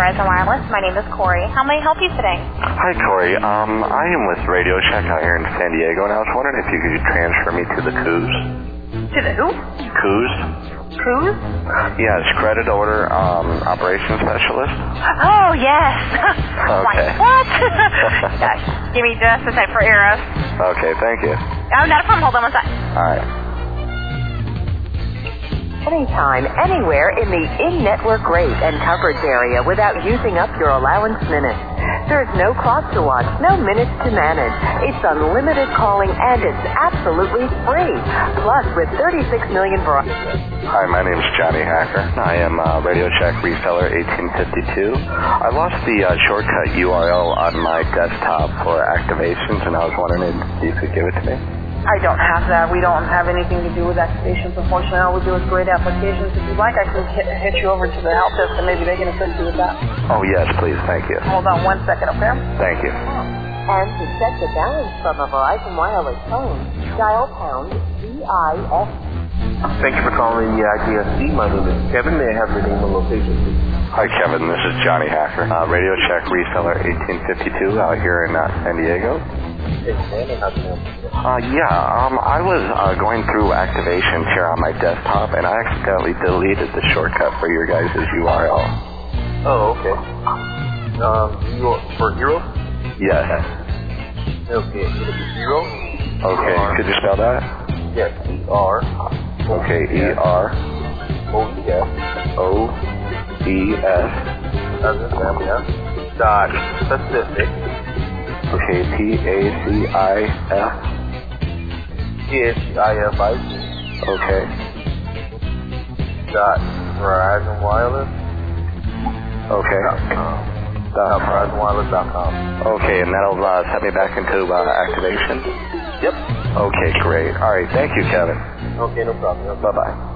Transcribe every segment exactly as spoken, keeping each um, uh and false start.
Verizon Wireless. My name is Corey. How may I help you today? Hi, Corey. Um, I am with Radio Shack out here in San Diego, and I was wondering if you could transfer me to the Coos. To the who? Coos. Coos? Yes, credit order um, operations specialist. Oh, yes. Okay. Like, what? Gosh, give me just a sec for Eros. Okay, thank you. Oh, not a problem. Hold on one sec. All right. Anytime, anywhere in the in-network rate and coverage area without using up your allowance minutes. There's no clock to watch, no minutes to manage. It's unlimited calling and it's absolutely free. Plus, with thirty-six million Verizon. Hi, my name's Johnny Hacker. I am uh, Radio Shack reseller eighteen fifty-two. I lost the uh, shortcut U R L on my desktop for activations, and I was wondering if you could give it to me. I don't have that. We don't have anything to do with activations, unfortunately. All we do is grade applications. If you'd like, I can hit, hit you over to the help desk, and maybe they can assist you with that. Oh, yes, please. Thank you. Hold on one second, okay? Thank you. And to check the balance from a Verizon Wireless phone, dial pound V I S. Thank you for calling the I T S C. My name is Kevin. May I have your name and location, please? Hi, Kevin. This is Johnny Hacker. Uh, Radio Shack reseller eighteen fifty-two out here in uh, San Diego. Uh, yeah, um, I was uh, going through activations here on my desktop, and I accidentally deleted the shortcut for your guys' U R L. Oh, okay. Um, you for Hero? Yes. Okay, it'll be Hero. Okay, E-R. Could you spell that? Yes, E R. Okay, E R. O E S. O E S. As in them, yeah. Dot Pacific. Okay, P A C I F. P A C I F I C. Okay. Dot Verizon Wireless. Okay. Dot com. Dot Verizon Wireless dot com. Okay, and that'll uh, set me back into uh, activation? Yep. Okay, great. All right, thank you, Kevin. Okay, no problem. Bye-bye.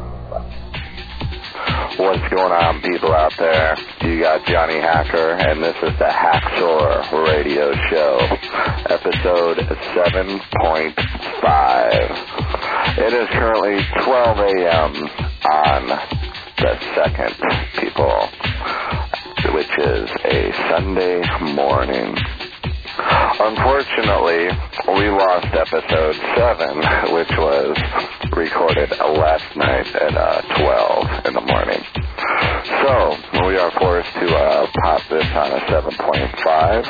What's going on, people out there? You got Johnny Hacker, and this is the Hacksaw Radio Show, episode seven point five. It is currently twelve a.m. on the second, people, which is a Sunday morning. Unfortunately, we lost episode seven, which was recorded last night at uh, twelve in the morning. So, we are forced to uh, pop this on a seven point five.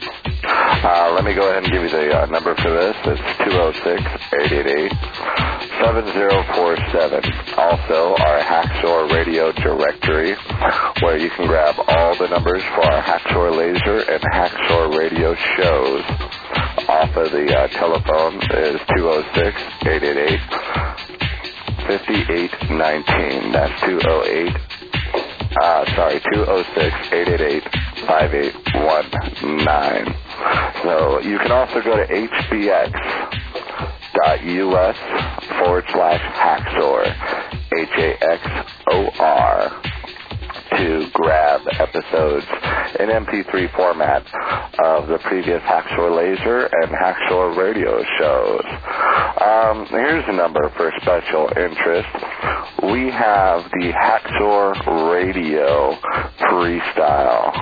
Uh, let me go ahead and give you the uh, number for this. It's two oh six, eight eight eight, seven oh four seven. Also, our Hacksaw Radio directory, where you can grab all the numbers for our Hacksaw Laser and Hacksaw Radio shows off of the uh, telephone, is two oh six, eight eight eight, five eight one nine. That's two oh eight, uh, sorry, two oh six, eight eight eight, five eight one nine. So you can also go to H B X dot U S forward slash Hacksaw, H A X O R, to grab episodes in M P three format of the previous Hacksaw Laser and Hacksaw Radio shows. Um, here's the number for special interest. We have the Hacksaw Radio Freestyle.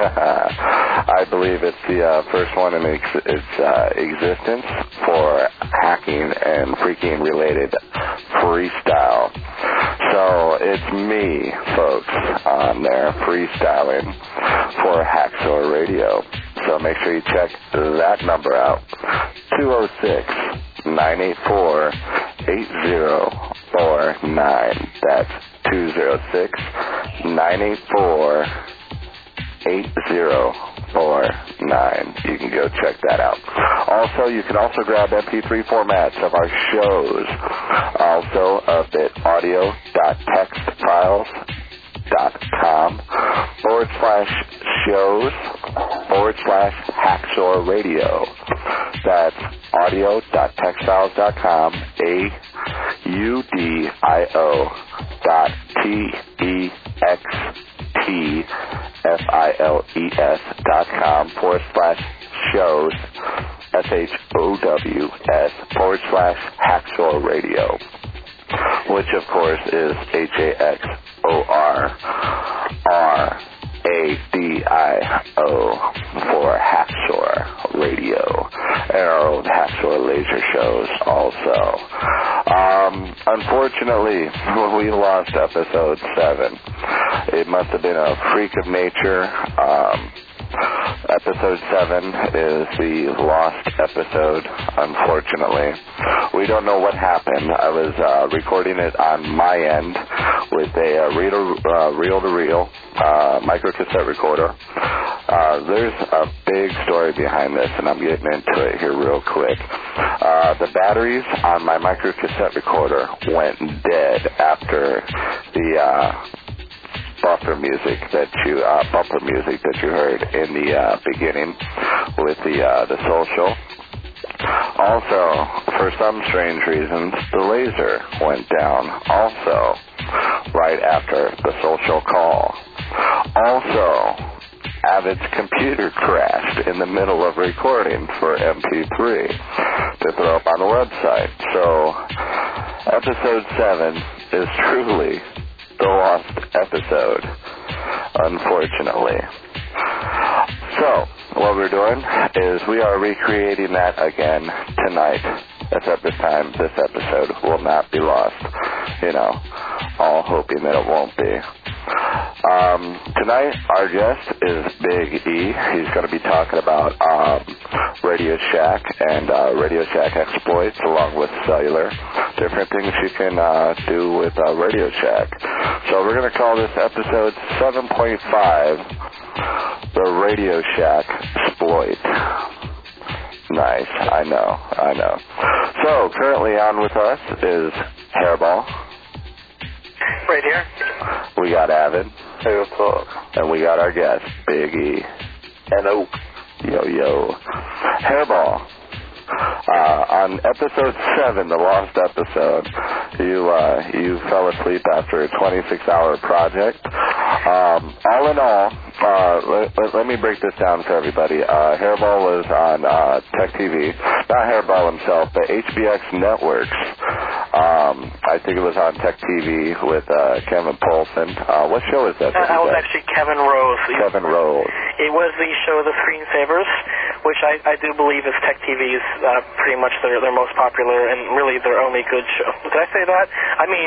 I believe it's the uh, first one in its, its uh, existence for hacking and freaking related freestyle. So it's me, folks, on there freestyling for Hacksaw Radio. So make sure you check that number out. two oh six, nine eight four, eight oh four nine. That's two oh six, nine eight four, eight oh four nine. You can go check that out. Also, you can also grab M P three formats of our shows. Also, a bit audio dot text files dot com forward slash shows forward slash Hacksaw Radio. That's audio dot textiles dot com, A U D I O dot T E X T F I L E S dot com forward slash shows, S H O W S forward slash Hacksaw Radio, which of course is H A X O R R A A D I O for Hacksaw Radio, and our own Hacksaw Laser shows also. Um, unfortunately, we lost episode seven. It must have been a freak of nature. Um, episode seven is the lost episode, unfortunately. We don't know what happened. I was uh, recording it on my end with a uh, reel, uh, reel-to-reel uh, microcassette recorder. Uh, there's a big story behind this, and I'm getting into it here real quick. Uh, the batteries on my microcassette recorder went dead after the uh, buffer music that you uh, bumper music that you heard in the uh, beginning with the uh, the social. Also, for some strange reasons, the laser went down also right after the social call. Also, Avid's computer crashed in the middle of recording for M P three to throw up on the website. So, episode seven is truly the lost episode, unfortunately. So, what we're doing is we are recreating that again tonight, except this time this episode will not be lost. You know, all hoping that it won't be. Um, tonight, our guest is Big E. He's going to be talking about um, Radio Shack and uh, Radio Shack exploits along with cellular, different things you can uh, do with uh, Radio Shack. So we're going to call this episode seven point five, the Radio Shack exploit. Nice, I know, I know. So currently on with us is Hairball. Right here. We got Avid. Hey, what's up? And we got our guest, Big E. Hello. Yo, yo. Hairball. Uh, on episode seven, the lost episode, you uh, you fell asleep after a twenty-six hour project. Um, all in all, uh, let, let, let me break this down for everybody. Uh, Hairball was on uh, Tech T V. Not Hairball himself, but H B X Networks. Um, I think it was on Tech T V with uh, Kevin Polson. Uh, what show is that? That, that was actually Kevin Rose. Kevin Rose. It was the show The Screensavers, which I, I do believe is Tech T V's uh, pretty much their, their most popular and really their only good show. Did I say that? I mean,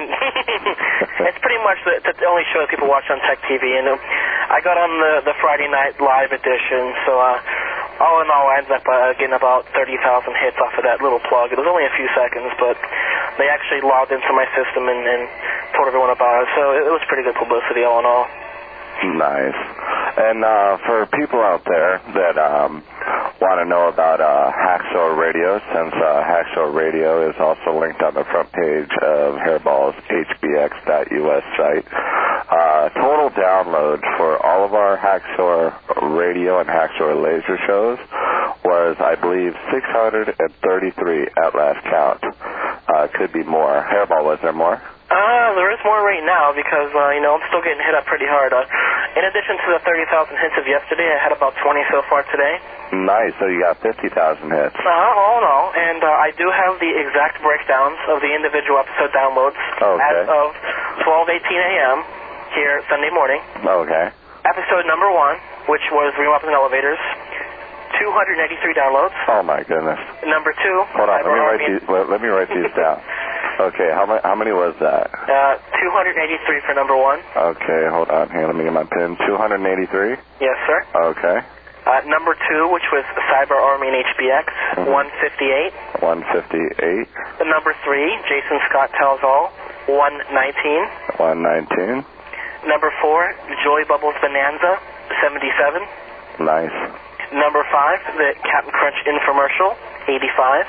it's pretty much the, the only show that people watch on Tech T V. And uh, I got on the, the Friday night live edition, so uh, all in all, I ended up uh, getting about thirty thousand hits off of that little plug. It was only a few seconds, but they actually logged into my system and, and told everyone about it. So it, it was pretty good publicity all in all. Nice. And uh, for people out there that um, want to know about uh, Hacksaw Radio, since uh, Hacksaw Radio is also linked on the front page of Hairball's H B X dot U S site, uh, total download for all of our Hacksaw Radio and Hacksaw Laser shows was, I believe, six hundred thirty-three at last count. Uh, could be more. Hairball, was there more? Uh, there is more right now because, uh, you know, I'm still getting hit up pretty hard. Uh, in addition to the thirty thousand hits of yesterday, I had about twenty so far today. Nice. So you got fifty thousand hits. Uh, all in all. And uh, I do have the exact breakdowns of the individual episode downloads okay. as of twelve eighteen a.m. here Sunday morning. Okay. Episode number one, which was Remopping Elevators, two hundred eighty-three downloads. Oh, my goodness. Number two. Hold on. Let me, write these, let, let me write these down. Okay, how many, how many was that? Uh, two hundred eighty-three for number one. Okay, hold on. Here, let me get my pen. two hundred eighty-three? Yes, sir. Okay. Uh, number two, which was Cyber Army and H B X, mm-hmm. one fifty-eight. one fifty-eight. The number three, Jason Scott Tells All, one nineteen. one nineteen. Number four, Joy Bubbles Bonanza, seventy-seven. Nice. Number five, the Captain Crunch infomercial, eighty-five.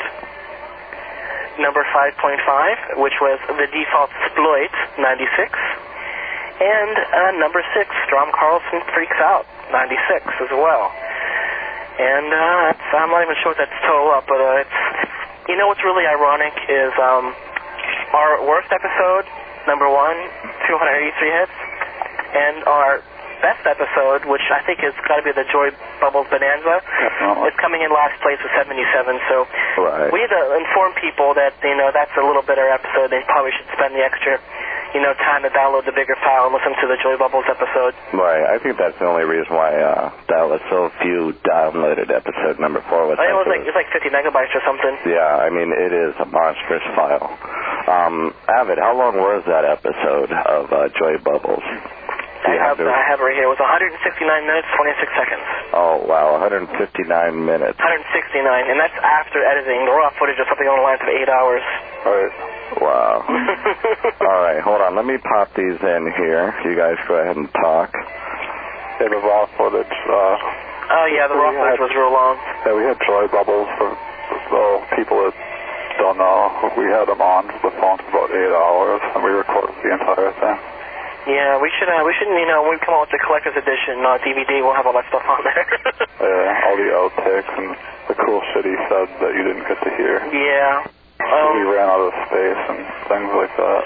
Number five point five, which was the Default Exploit, ninety-six. And uh, number six, Strom Carlson Freaks Out, ninety-six as well. And uh, it's, I'm not even sure what that's total up, but uh, it's, you know what's really ironic is um, our worst episode, number one, two hundred eighty-three hits, and our best episode, which I think has got to be the Joy Bubbles Bonanza, is coming in last place with seventy-seven. So right. we need to inform people that, you know, that's a little better episode. They probably should spend the extra, you know, time to download the bigger file and listen to the Joy Bubbles episode. Right. I think that's the only reason why uh, that was so few downloaded. Episode number four was. I think it was like it was like fifty megabytes or something. Yeah. I mean, it is a monstrous file. Um, Avid, how long was that episode of uh, Joy Bubbles? I have, I have it right here. It was one hundred sixty-nine minutes, twenty-six seconds. Oh, wow, one hundred fifty-nine minutes. one hundred sixty-nine, and that's after editing. The raw footage is something on the lines of eight hours. All right. Wow. All right, hold on. Let me pop these in here. You guys go ahead and talk. Yeah, the raw footage. Uh, oh, yeah, the raw footage was real long. Yeah, we had Joy Bubbles for so people that don't know. We had them on the phone for about eight hours, and we recorded the entire thing. Yeah, we should, uh, we should, you know, when we come out with the collector's edition uh, D V D, we'll have all that stuff on there. Yeah, all the outtakes and the cool shit he said that you didn't get to hear. Yeah. Um, we ran out of space and things like that.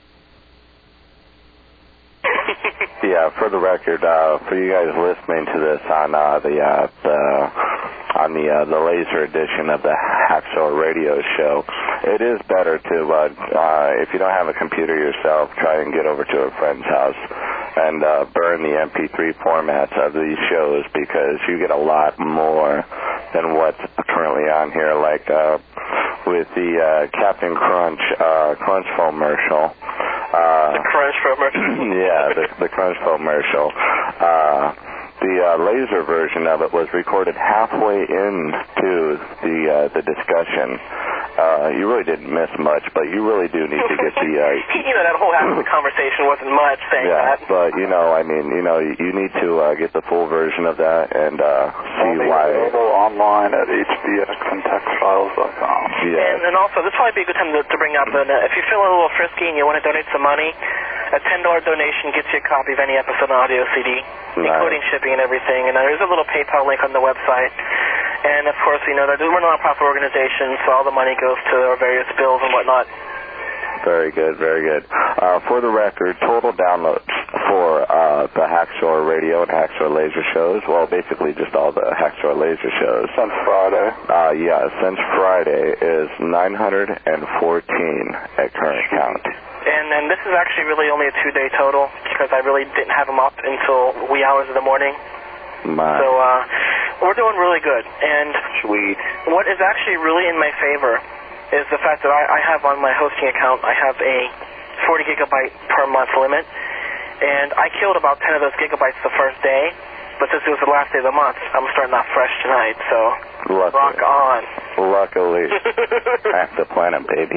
Yeah, for the record, uh, for you guys listening to this on uh, the uh, the on the uh, the laser edition of the Hacksaw Radio Show, it is better to uh, uh, if you don't have a computer yourself, try and get over to a friend's house and uh, burn the M P three formats of these shows, because you get a lot more than what's currently on here, like uh, with the uh, Captain Crunch uh, Crunch commercial. Uh, the Crunch commercial. Yeah, the, the Crunch commercial. Uh, the uh, laser version of it was recorded halfway into the uh, the discussion. Uh, you really didn't miss much, but you really do need to get the... Uh, you know, that whole half of the conversation wasn't much saying yeah, that. but, you know, I mean, you know, you need to uh, get the full version of that and uh, see Only why... available online at H B X and texfiles dot com. Yeah. And, and also, this would probably be a good time to, to bring up that uh, if you feel a little frisky and you want to donate some money, a ten dollar donation gets you a copy of any episode on audio C D, nice. Including shipping and everything. And uh, there's a little PayPal link on the website. And, of course, we know that we're a non-profit organization, so all the money goes to our various bills and whatnot. Very good, very good. Uh, for the record, total downloads for uh, the Hacksaw Radio and Hacksaw Laser shows, well, basically just all the Hacksaw Laser shows. Since Friday. Uh, yeah, since Friday is nine hundred fourteen at current count. And then this is actually really only a two-day total, because I really didn't have them up until wee hours of the morning. My. So uh, we're doing really good. And Sweet. What is actually really in my favor is the fact that I, I have on my hosting account, I have a forty gigabyte per month limit, and I killed about ten of those gigabytes the first day, but since it was the last day of the month, I'm starting off fresh tonight, so Luckily. rock on. Luckily. Half the planet, baby.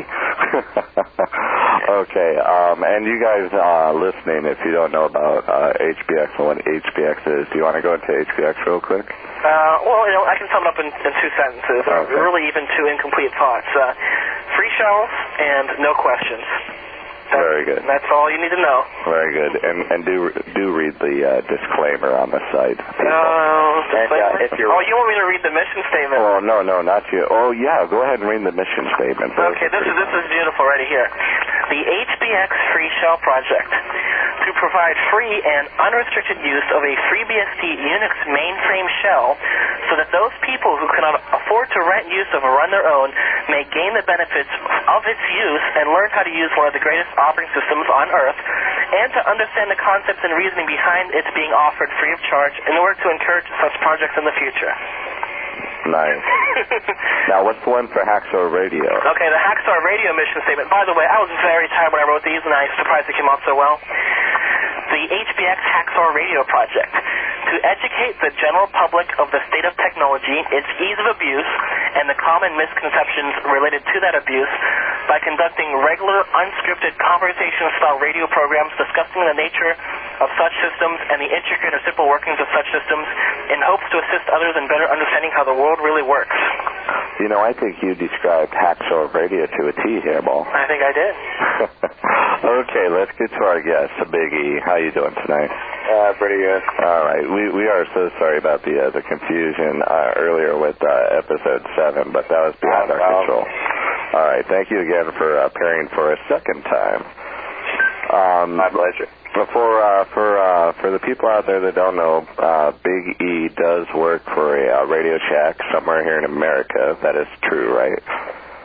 Okay, um, and you guys uh, listening, if you don't know about uh, H B X and what H B X is, do you want to go into H B X real quick? Uh, well, you know, I can sum it up in, in two sentences, or okay. really even two incomplete thoughts. Uh, free shells and no questions. That's, Very good. That's all you need to know. Very good. And and do do read the uh, disclaimer on the site. Uh, disclaimer? uh, if you're... Oh, you want me to read the mission statement? Oh, no, no, not you. Oh, yeah, go ahead and read the mission statement. Okay, this is, this is beautiful right here. The H B X Free Shell Project. To provide free and unrestricted use of a FreeBSD Unix mainframe shell so that those people who cannot afford to rent use of or run their own may gain the benefits of its use and learn how to use one of the greatest operating systems on Earth, and to understand the concepts and reasoning behind its being offered free of charge in order to encourage such projects in the future. Nice. Now, what's the one for Hacksaw Radio? Okay, the Hacksaw Radio mission statement. By the way, I was very tired when I wrote these, and I'm surprised it came out so well. The H B X Hacksaw Radio Project. To educate the general public of the state of technology, its ease of abuse, and the common misconceptions related to that abuse by conducting regular, unscripted, conversation-style radio programs discussing the nature of such systems and the intricate or simple workings of such systems in hopes to assist others in better understanding how the world really works. You know, I think you described Hacksaw Radio to a T here, Ball. I think I did. Okay, let's get to our guest, Big E. How you doing tonight? Uh, pretty good. All right. We we are so sorry about the uh, the confusion uh, earlier with uh, episode seven, but that was beyond our control. All right. Thank you again for appearing for a second time. Um, My pleasure. For uh, for uh, for the people out there that don't know, uh, Big E does work for a uh, Radio Shack somewhere here in America. That is true, right?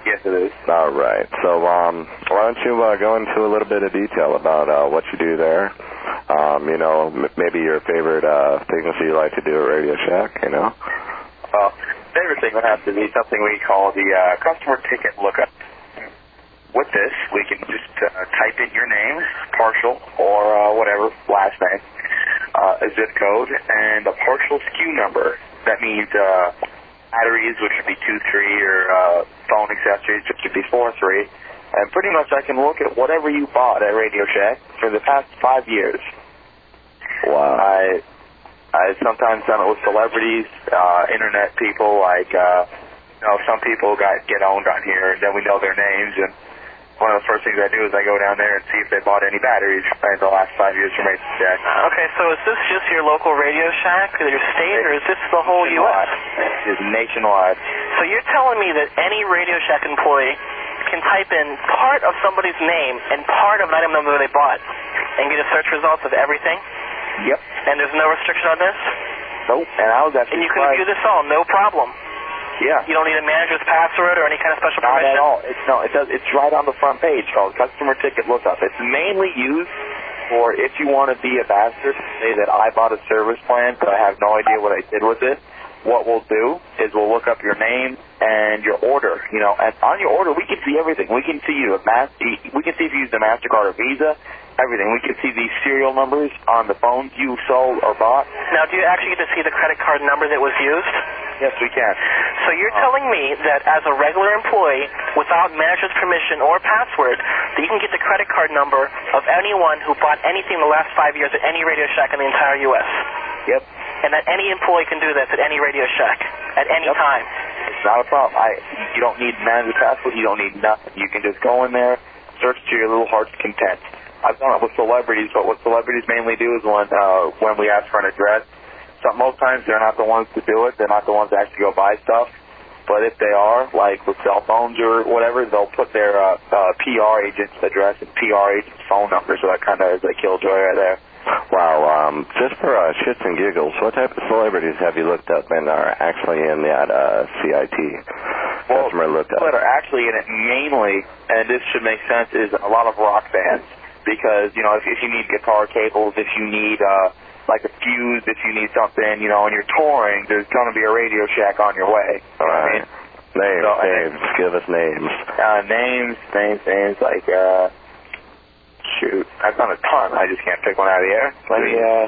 Yes, it is. All right. So um, why don't you uh, go into a little bit of detail about uh, what you do there? Um, you know, m- maybe your favorite uh, things you like to do at Radio Shack, you know? Well, favorite thing would have to be something we call the uh, customer ticket lookup. With this, we can just uh, type in your name, partial, or uh, whatever, last name, uh, a zip code, and a partial S K U number. That means uh, batteries, which would be two three, or uh, phone accessories, which would be four three. And pretty much I can look at whatever you bought at Radio Shack for the past five years. Wow. I, I've sometimes done it with celebrities, uh, internet people, like, uh, you know, some people got get owned on here, and then we know their names, and one of the first things I do is I go down there and see if they bought any batteries in the last five years from Radio Shack. Okay, so is this just your local Radio Shack, or your state, or is this the whole U S? It's nationwide. So you're telling me that any Radio Shack employee can type in part of somebody's name and part of an item number they bought and get a search results of everything? Yep. And there's no restriction on this? Nope. And I was actually And you can view this all, no problem? Yeah. You don't need a manager's password or any kind of special Not permission? at all. It's no. It does. It's right on the front page called Customer Ticket Lookup. It's mainly used for if you want to be a bastard, say that I bought a service plan, but I have no idea what I did with it. What we'll do is we'll look up your name and your order. You know, and on your order we can see everything. We can see you a mas- We can see if you used a MasterCard or Visa. Everything. We can see these serial numbers on the phones you sold or bought. Now, do you actually get to see the credit card number that was used? Yes, we can. So you're uh, telling me that as a regular employee, without manager's permission or password, that you can get the credit card number of anyone who bought anything in the last five years at any Radio Shack in the entire U S? Yep. And that any employee can do this at any Radio Shack at any yep. time? It's not a problem. I, you don't need manager's password. You don't need nothing. You can just go in there, search to your little heart's content. I've done it with celebrities, but what celebrities mainly do is when uh, when we ask for an address. So most times they're not the ones to do it. They're not the ones to actually go buy stuff. But if they are, like with cell phones or whatever, they'll put their uh, uh, P R agent's address and P R agent's phone number. So that kind of is a killjoy right there. Wow. Um, just for uh, shits and giggles, what type of celebrities have you looked up and are actually in that uh, C I T? Well, customer looked up. What are actually in it mainly, and this should make sense, is a lot of rock bands. Because, you know, if, if you need guitar cables, if you need, uh, like a fuse, if you need something, you know, and you're touring, there's going to be a Radio Shack on your way. All right. I mean? Names, so, names. Then, Give us names. Uh, names, names, names, like, uh, shoot. I've done a ton. I just can't pick one out of the air. Let me, uh...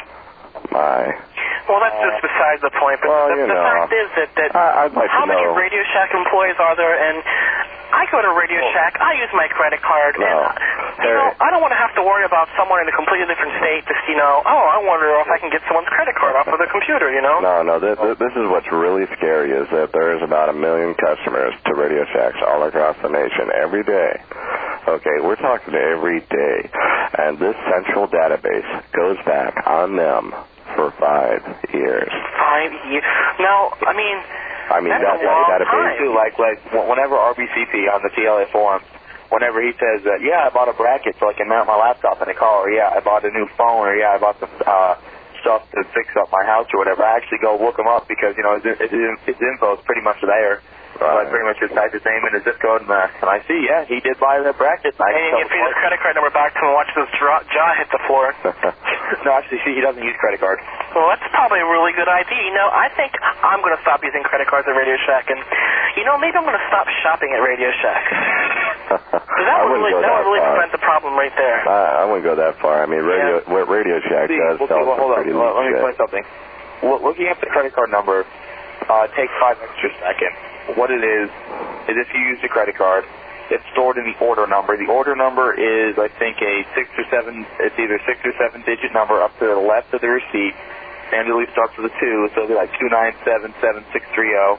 My... Well, that's just beside the point, but well, the, you the know, fact is that, that I, I'd like how to many know. Radio Shack employees are there, and I go to Radio well, Shack, I use my credit card, no, and you know, I don't want to have to worry about someone in a completely different state just, you know, oh, I wonder if I can get someone's credit card off of the computer, you know? No, no, this, this is what's really scary is that there is about a million customers to Radio Shacks all across the nation every day. Okay, we're talking every day, and this central database goes back on them for five years. Five years? Now, I mean, I mean that's that, a long that database. time. Like, like whenever R B C P on the T L A forums, whenever he says that, yeah, I bought a bracket so I can mount my laptop in a car, or yeah, I bought a new phone, or yeah, I bought some uh, stuff to fix up my house or whatever, I actually go look him up because, you know, his, his, his info is pretty much there. So I pretty much just type his name and his zip code, and, uh, and I see, yeah, he did buy that bracket. And, I and you feed his credit card number back to him and watch his jaw, jaw hit the floor. No, actually, see, he doesn't use credit card. Well, that's probably a really good idea. You know, I think I'm going to stop using credit cards at Radio Shack, and, you know, maybe I'm going to stop shopping at Radio Shack. Because that would really, that would really prevent the problem right there. I, I wouldn't go that far. I mean, Radio, yeah. Radio Shack see, does we'll sell see, well, hold pretty on. Well, let me shit. explain something. L- looking at the credit card number uh, takes five extra seconds. What it is, is if you use the credit card, it's stored in the order number. The order number is, I think, a six or seven, it's either six or seven digit number up to the left of the receipt. Standardly starts with a two, so it'll be like two nine seven seven six three zero.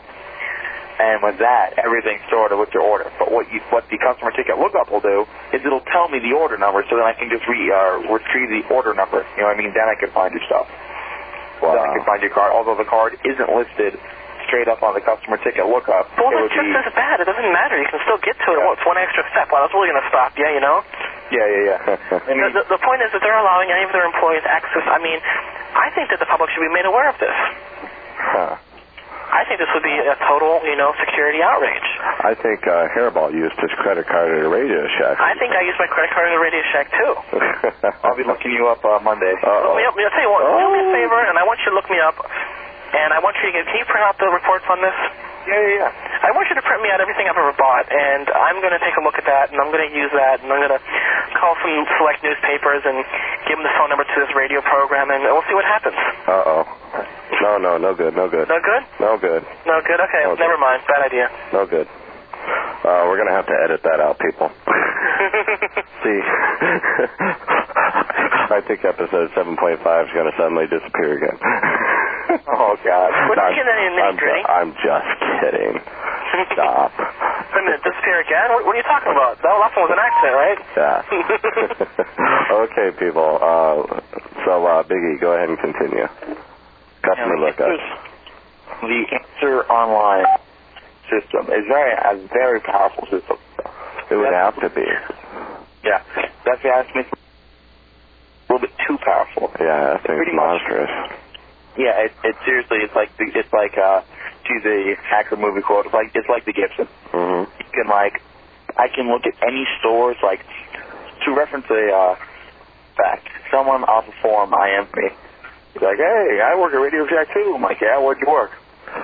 And with that, everything's stored with your order. But what you, what the customer ticket lookup will do is it'll tell me the order number, so then I can just re, uh, retrieve the order number. You know what I mean? Then I can find your stuff. Wow. Then I can find your card. Although the card isn't listed straight up on the customer ticket lookup. Well, it that's would just be, as bad. It doesn't matter. You can still get to it. Well, it's one extra step. Well, that's really going to stop you, you know? Yeah, yeah, yeah. I mean, the, the, the point is that they're allowing any of their employees access. I mean, I think that the public should be made aware of this. Huh. I think this would be a total, you know, security outrage. I think uh, Hairball used his credit card at a Radio Shack. I think I used my credit card at a Radio Shack, too. I'll be looking you up uh, Monday. Uh-oh. Look me up. I'll tell you what, oh. do me a favor, and I want you to look me up, and I want you to get, can you print out the reports on this? Yeah, yeah, yeah. I want you to print me out everything I've ever bought, and I'm going to take a look at that, and I'm going to use that, and I'm going to call some select newspapers and give them the phone number to this radio program, and we'll see what happens. Uh-oh. No, no, no good, no good. No good? No good. No good? Okay, no never good. mind. Bad idea. No good. Uh, we're going to have to edit that out, people. See, I think episode seven point five is going to suddenly disappear again. Oh, God. We're not getting any I'm, nitty-gritty. I'm just kidding. Stop. Wait a minute, disappear again? What, what are you talking about? That last one was an accident, right? Yeah. Okay, people. Uh, so, uh, Biggie, go ahead and continue. Customer Yeah, lookup. The Answer Online system is very a very powerful system. It would That's, have to be. Yeah. That's the ask me. A little bit too powerful. Yeah, that thing's monstrous. Much, yeah, it, it seriously, it's like the, it's like uh, to the hacker movie quote. It's like it's like the Gibson. Mm-hmm. You can like, I can look at any stores like to reference a uh, fact. Someone off a forum I M me. He's like, hey, I work at Radio Shack too. I'm like, yeah, where'd you work?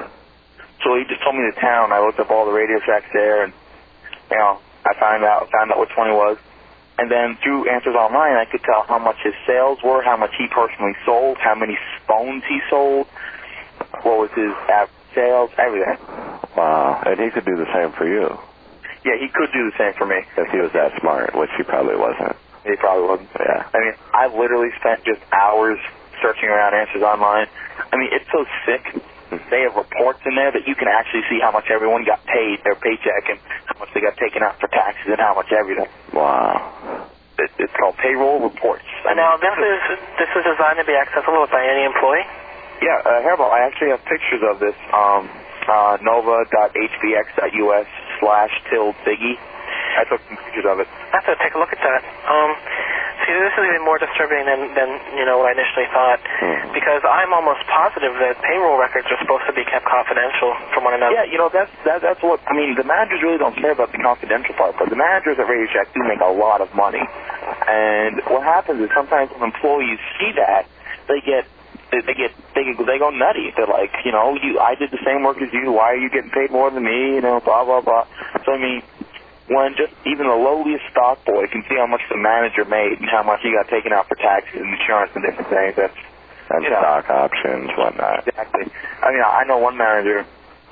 So he just told me the town. I looked up all the Radio Shacks there, and you know, I found out found out which one he was. And then through Answers Online, I could tell how much his sales were, how much he personally sold, how many phones he sold, what was his average sales, everything. Wow, and he could do the same for you. Yeah, he could do the same for me. If he was that smart, which he probably wasn't. He probably wasn't. Yeah. I mean, I literally spent just hours searching around Answers Online. I mean, it's so sick. They have reports in there that you can actually see how much everyone got paid, their paycheck, and how much they got taken out for taxes and how much everything. Wow. It, it's called payroll reports. And now, this is this is designed to be accessible by any employee? Yeah, uh, Hairball, I actually have pictures of this. Um, uh, nova.hbx.us slash till Biggie. I took some pictures of it. I have to take a look at that. Um, see, this is even more disturbing than, than you know, what I initially thought, mm. because I'm almost positive that payroll records are supposed to be kept confidential from one another. Yeah, you know, that's that, that's what, I mean, the managers really don't care about the confidential part, but the managers at Radio Shack do make a lot of money. And what happens is sometimes when employees see that, they get They, they get they they go nutty. They're like, you know, you I did the same work as you. Why are you getting paid more than me? You know, blah blah blah. So I mean, when just even the lowliest stock boy can see how much the manager made and how much he got taken out for taxes and insurance and different things, that's and you know, stock options, whatnot. Exactly. I mean, I know one manager.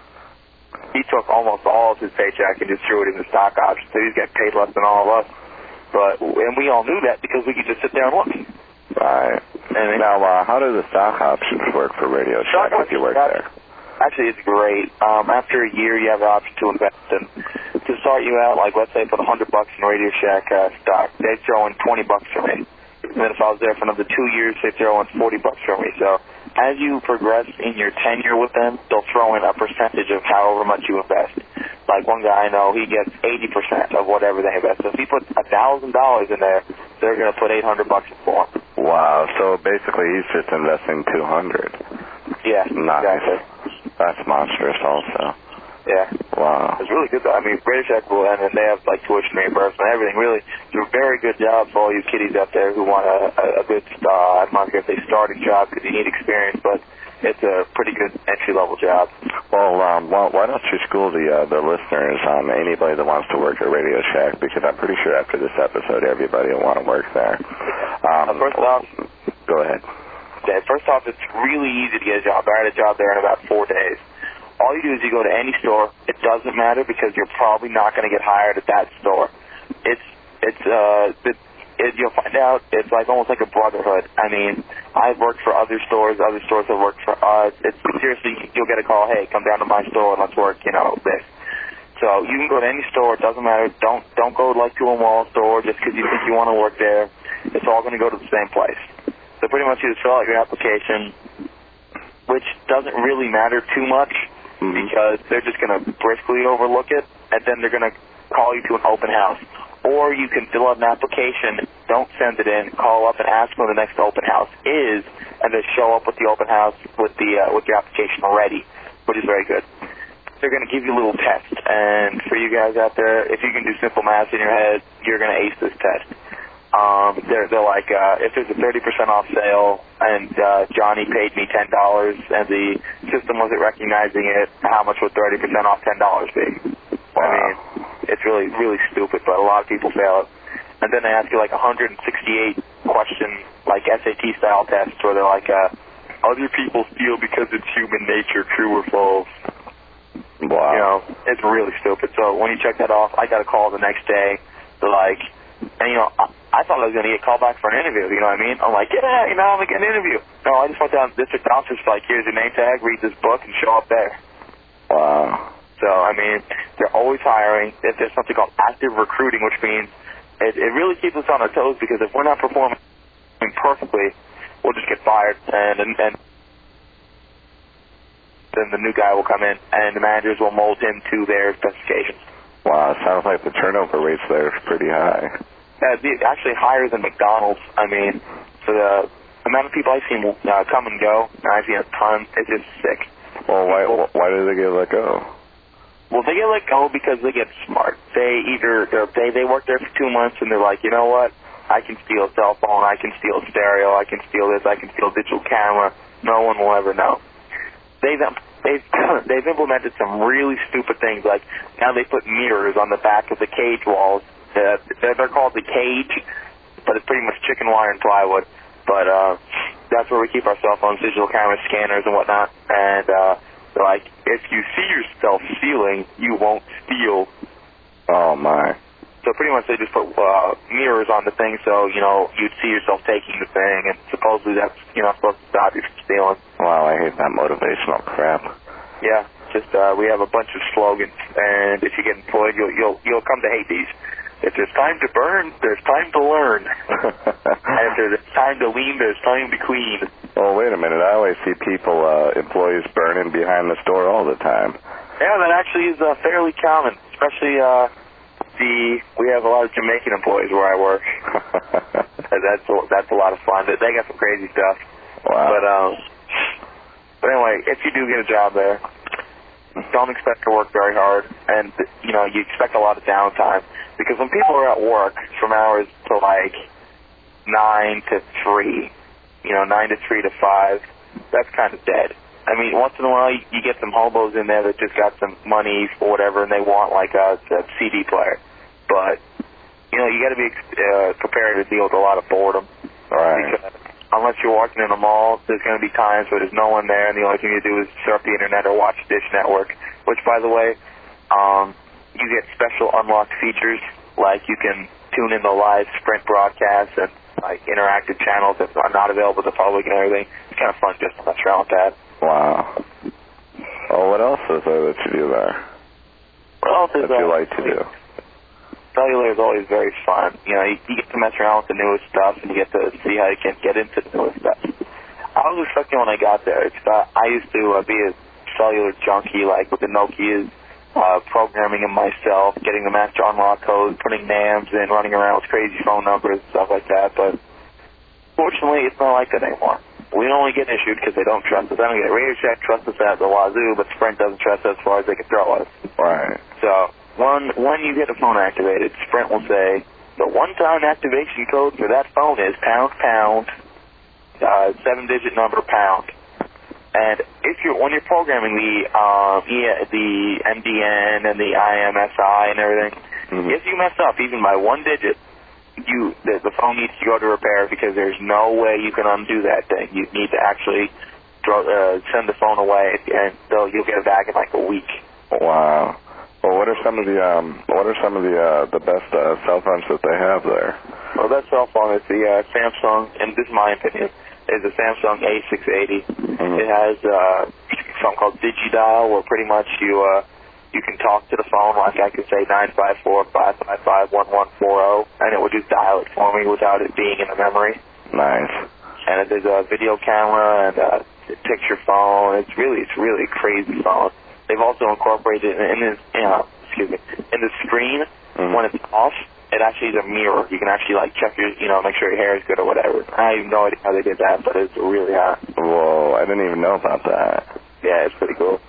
He took almost all of his paycheck and just threw it into stock options. So he's getting paid less than all of us. But and we all knew that because we could just sit there and look. Right. And now, uh, how do the stock options work for Radio Shack if you work there? Actually, it's great. Um, after a year, you have the option to invest in. To start you out, like let's say for the hundred bucks in Radio Shack uh, stock, they throw in twenty bucks for me. And then if I was there for another two years, they throw in forty bucks for me. So as you progress in your tenure with them, they'll throw in a percentage of however much you invest. Like one guy I know, he gets eighty percent of whatever they invest. So if he puts a thousand dollars in there, they're going to put eight hundred bucks in for him. Wow. So basically, he's just investing two hundred. Yeah. Nice. Exactly. That's monstrous, also. Yeah. Wow. It's really good, though. I mean, Radio Shack will, and they have, like, tuition reimbursement, everything. Really, do a very good job for all you kiddies out there who want a, a, a good, uh, I'm not going to say starting job because you need experience, but it's a pretty good entry-level job. Well, um, why, why don't you school the uh, the listeners on anybody that wants to work at Radio Shack, because I'm pretty sure after this episode, everybody will want to work there. Um, uh, first off... Go ahead. Yeah, first off, it's really easy to get a job. I had a job there in about four days. All you do is you go to any store. It doesn't matter because you're probably not going to get hired at that store. It's, it's, uh, it, it, you'll find out it's like almost like a brotherhood. I mean, I've worked for other stores. Other stores have worked for us. It's seriously, you'll get a call, hey, come down to my store and let's work, you know, this. So you can go to any store. It doesn't matter. Don't, don't go like to a mall store just because you think you want to work there. It's all going to go to the same place. So pretty much you just fill out your application, which doesn't really matter too much. Mm-hmm. Because they're just going to briskly overlook it, and then they're going to call you to an open house. Or you can fill out an application, don't send it in, call up and ask when the next open house is, and then show up with the open house with the uh, with your application ready. which is very good. They're going to give you a little test, and for you guys out there, if you can do simple math in your head, you're going to ace this test. Um, they're, they're like, uh, if there's a thirty percent off sale, and uh, Johnny paid me ten dollars, and the system wasn't recognizing it, how much would thirty percent off ten dollars be? Wow. I mean, it's really, really stupid, but a lot of people fail it. And then they ask you like one hundred sixty-eight question, like S A T-style tests, where they're like, uh, other people steal because it's human nature, true or false. Wow. You know, it's really stupid. So when you check that off, I got a call the next day. They're like, and you know, I, I thought I was going to get called back for an interview, you know what I mean? I'm like, yeah, you know, I'm going to get an interview. No, I just went down to the district office, like, here's your name tag, read this book, and show up there. Wow. So, I mean, they're always hiring. If there's something called active recruiting, which means it, it really keeps us on our toes, because if we're not performing perfectly, we'll just get fired, and, and, and then the new guy will come in, and the managers will mold him to their specifications. Wow, it sounds like the turnover rates there is pretty high. Uh, actually higher than McDonald's. I mean, for the amount of people I've seen uh, come and go, and I've seen a ton, it's just sick. Well, why why do they get let go? Well, they get let go because they get smart. They either, they, they work there for two months, and they're like, you know what, I can steal a cell phone, I can steal stereo, I can steal this, I can steal a digital camera. No one will ever know. They've They've, they've implemented some really stupid things, like now they put mirrors on the back of the cage walls. Uh, they're called the cage, but it's pretty much chicken wire and plywood. But uh, that's where we keep our cell phones, digital camera scanners and whatnot. And uh, they're like, if you see yourself stealing, you won't steal. Oh, my. So pretty much they just put uh, mirrors on the thing so, you know, you'd see yourself taking the thing, and supposedly that's, you know, supposed to stop you from stealing. Wow, I hate that motivational crap. Yeah, just uh, we have a bunch of slogans, and if you get employed, you'll you'll you'll come to hate these. If there's time to burn, there's time to learn. And if there's time to lean, there's time to clean. Well, wait a minute. I always see people, uh, employees burning behind the store all the time. Yeah, that actually is uh, fairly common, especially uh, the we have a lot of Jamaican employees where I work. And that's a, that's a lot of fun. They, they got some crazy stuff. Wow. But um, but anyway, if you do get a job there, don't expect to work very hard, and you know you expect a lot of downtime. Because when people are at work from hours to like nine to three, you know, nine to three to five, that's kind of dead. I mean, once in a while you, you get some hobos in there that just got some money or whatever, and they want like a, a C D player. But you know, you got to be uh, prepared to deal with a lot of boredom. Right. Because unless you're walking in a mall, there's going to be times where there's no one there, and the only thing you do is surf the internet or watch Dish Network. Which, by the way, um. you get special unlocked features, like you can tune in the live Sprint broadcasts and like interactive channels that are not available to the public and everything. It's kind of fun just to mess around with that. Wow. Well, what else is there that you do there? What else is that there? you like to do? Cellular is always very fun. You know, you, you get to mess around with the newest stuff, and you get to see how you can get into the newest stuff. I was expecting when I got there, it's, uh, I used to uh, be a cellular junkie, like with the Nokias. Uh, programming them myself, getting the master unlock code, putting NAMs in, running around with crazy phone numbers and stuff like that. But fortunately, it's not like that anymore. We only get issued because they don't trust us. I don't get Radio Shack trust us at the wazoo, but Sprint doesn't trust us as far as they can throw us. Right. So when when you get a phone activated, Sprint will say the one-time activation code for that phone is pound pound uh, seven-digit number pound. And if you're when you're programming the um, yeah, the M D N and the I M S I and everything, mm-hmm. if you mess up even by one digit, you the, the phone needs to go to repair because there's no way you can undo that thing. You need to actually throw, uh, send the phone away, and so you'll get it back in like a week. Wow. Well, what are some of the um, what are some of the uh, the best uh, cell phones that they have there? Well, that cell phone is the uh, Samsung, and this is my opinion. Is a Samsung A six eighty. Mm-hmm. It has uh, something called DigiDial, where pretty much you uh, you can talk to the phone, like I could say nine five four, five five five, one one four zero, and it would just dial it for me without it being in the memory. Nice. And there's a video camera and a picture phone. It's really, it's really a crazy phone. They've also incorporated in this, you know, excuse me, in the screen mm-hmm. when it's off. It actually is a mirror. You can actually, like, check your, you know, make sure your hair is good or whatever. I have no idea how they did that, but it's really hot. Whoa, I didn't even know about that. Yeah, it's pretty cool.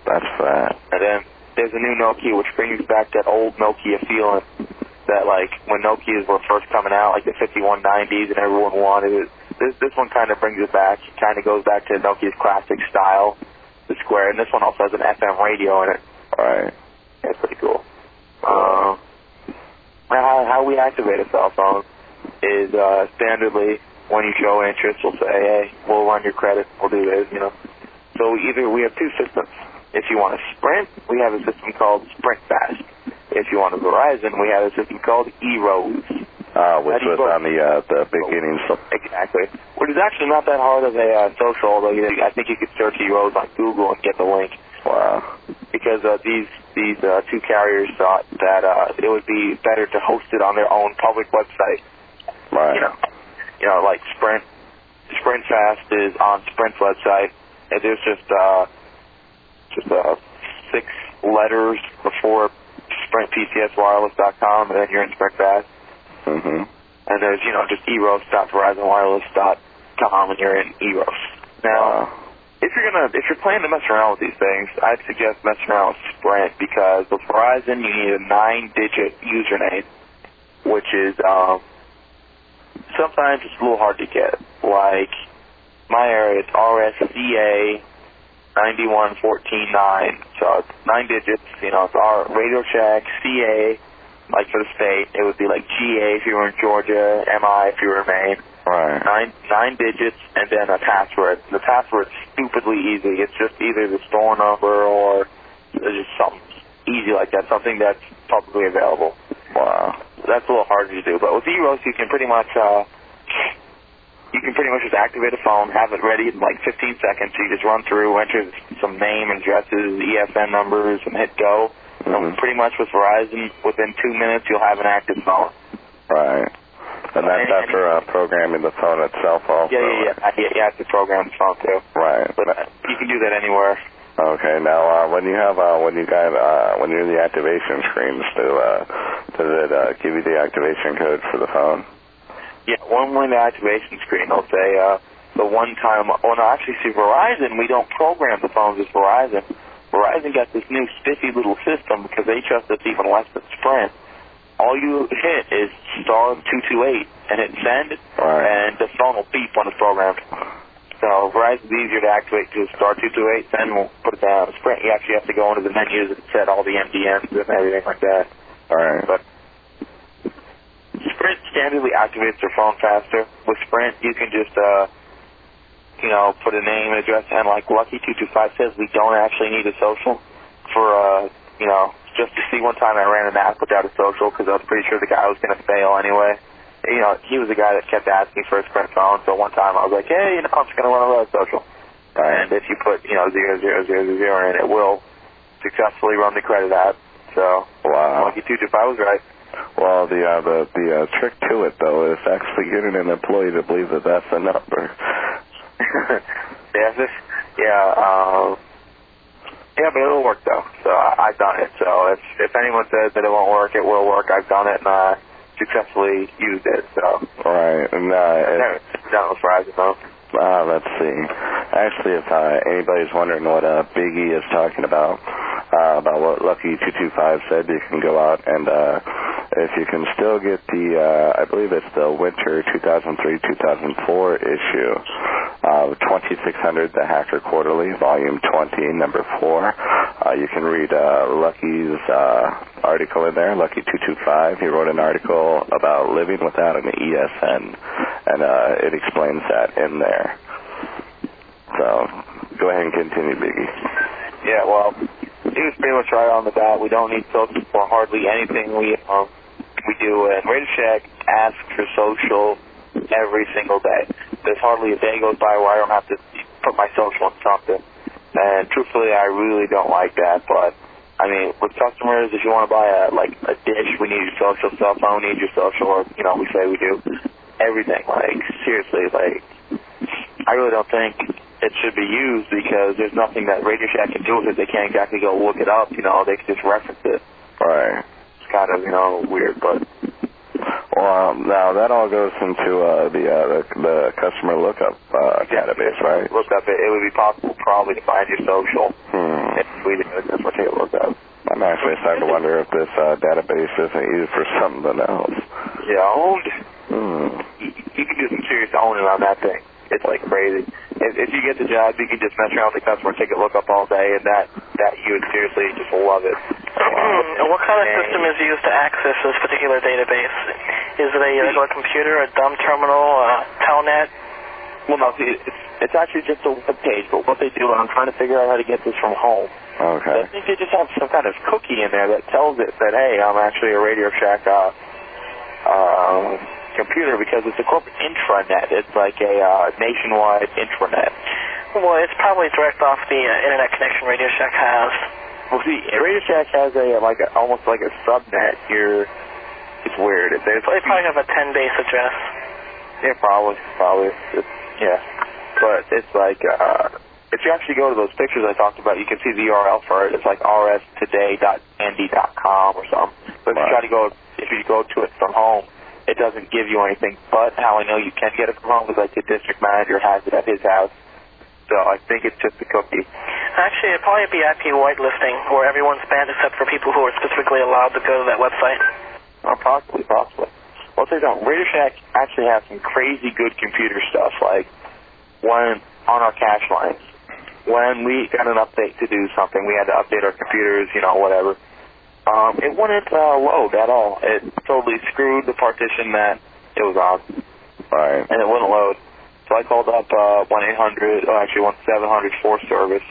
That's that. And then there's a new Nokia, which brings back that old Nokia feeling that, like, when Nokias were first coming out, like the fifty-one nineties, and everyone wanted it. This this one kind of brings it back. It kind of goes back to Nokia's classic style, the square. And this one also has an F M radio in it. Right. That's pretty cool. Uh, how, how we activate a cell phone is uh, standardly, when you show interest, we'll say, hey, we'll run your credit, we'll do this, you know. So either we have two systems. If you want a Sprint, we have a system called Sprint Fast. If you want a Verizon, we have a system called E-Rose. Uh, which was on the uh, the beginning. So exactly. Which is actually not that hard of a uh, social, although you know, I think you could search E-Rose on Google and get the link. Wow. Because uh, these these uh, two carriers thought that uh, it would be better to host it on their own public website. Right. You know, you know, like Sprint. Sprint Fast is on Sprint's website, and there's just uh, just uh, six letters before Sprint P C S Wireless dot com, and then you're in Sprint Fast. Mm-hmm. And there's, you know, just eros dot Verizon Wireless dot com, and you're in eros. Now, wow. if you're gonna, if you're planning to mess around with these things, I'd suggest messing around with Sprint, because with Verizon you need a nine-digit username, which is um, sometimes it's a little hard to get. Like my area, it's R S C A ninety-one fourteen nine, so it's nine digits. You know, it's our Radio Shack C A. Like for the state, it would be like G A if you were in Georgia, M I if you were in Maine. Right. Nine nine digits and then a password. The password's stupidly easy. It's just either the store number or just something easy like that, something that's publicly available. Wow. That's a little harder to do. But with E-Rose, you can pretty much uh, you can pretty much just activate a phone, have it ready in like fifteen seconds. So you just run through, enter some name, addresses, E S N numbers, and hit go. Mm-hmm. Um, pretty much with Verizon, within two minutes, you'll have an active phone. Right. And that's and, after uh, programming the phone itself also. Yeah, yeah, yeah. yeah you have to program the phone, too. Right. But uh, you can do that anywhere. Okay. Now, uh, when you have, uh, when you got, uh, when you're in the activation screens, do, uh, does it uh, give you the activation code for the phone? Yeah, when we're in the activation screen, they'll say uh, the one time, oh, no, actually, see, Verizon, we don't program the phones with Verizon. Verizon got this new spiffy little system because they trust us even less than Sprint. All you hit is star two two eight and hit send, right. and the phone will beep when it's programmed. So Verizon's easier to activate to star two two eight, send, we'll put it down. Sprint, you actually have to go into the menus and set all the M D Ms and everything like that. All right. But Sprint standardly activates their phone faster. With Sprint, you can just, uh, you know, put a name and address, and like Lucky two two five says, we don't actually need a social for, uh, you know, just to see. One time I ran an app without a social because I was pretty sure the guy was going to fail anyway. You know, he was the guy that kept asking for a Sprint phone, so one time I was like, hey, you know, I'm just going to run a road social. Right. And if you put, you know, zero, zero, zero, zero in, it will successfully run the credit app. So, wow. Lucky two two five was right. Well, the uh, the, the uh, trick to it, though, is actually getting an employee to believe that that's the number. yeah, this, yeah, um, yeah, but it'll work though. So I, I've done it. So if if anyone says that it won't work, it will work. I've done it and I uh, successfully used it. So right, and uh, it's done with Verizon though. Uh, let's see. Actually, if uh, anybody's wondering what uh, Big E is talking about, uh, about what Lucky two two five said, you can go out and uh, if you can still get the, uh, I believe it's the winter two thousand three two thousand four issue of twenty-six hundred, the Hacker Quarterly, volume twenty, number four. Uh, you can read uh, Lucky's uh, article in there, Lucky two two five. He wrote an article about living without an E S N, and uh, it explains that in there. So, go ahead and continue, Biggie. Yeah, well, he was pretty much right on the bat. We don't need social for hardly anything we um, we do. And Radio Shack asks for social every single day. There's hardly a day goes by where I don't have to put my social in something. And truthfully, I really don't like that. But, I mean, with customers, if you want to buy a, like, a dish, we need your social. Cell phone, we need your social. Or, you know, we say we do everything. Like, seriously, like, I really don't think it should be used because there's nothing that Radio Shack can do with it. They can't exactly go look it up, you know. They can just reference it. Right. It's kind of, you know, weird, but... Well, um, now that all goes into uh, the, uh, the the customer lookup uh, database, right? Look up it. It would be possible probably to find your social. Hmm. Hmm. If we did, that's what take a look at. I'm actually starting to wonder if this uh, database isn't used for something else. Yeah, owned. Hmm. You, you can do some serious owning on that thing. It's like crazy. If, if you get the job, you can just mess around with the customer, take a look up all day, and that, that you would seriously just love it. What kind of system is used to access this particular database? Is it a regular computer, a dumb terminal, a telnet? Well, no, see, it's, it's actually just a web page, but what they do, and I'm trying to figure out how to get this from home. Okay. I think they just have some kind of cookie in there that tells it that, hey, I'm actually a Radio Shack uh, uh, computer, because it's a corporate intranet. It's like a uh, nationwide intranet. Well, it's probably direct off the uh, internet connection Radio Shack has. Well, see, Radio Shack has a like a, almost like a subnet. You're, it's weird. It, they probably have a ten base address. Yeah, probably, probably. It's, yeah, but it's like uh, if you actually go to those pictures I talked about, you can see the U R L for it. It's like r s today dot andy dot com or something. But if you try to go, if you go to it from home, it doesn't give you anything. But how I know you can get it from home is like the district manager has it at his house. So I think it's just a cookie. Actually, it'd probably be I P whitelisting, where everyone's banned except for people who are specifically allowed to go to that website. Oh, possibly, possibly. Well, say something. Radio Shack actually has some crazy good computer stuff, like when on our cache lines, when we got an update to do something, we had to update our computers, you know, whatever. Um, it wouldn't uh, load at all. It totally screwed the partition that it was on. Right. And it wouldn't load. So I called up uh, one eight hundred, oh, actually one seven hundred for service,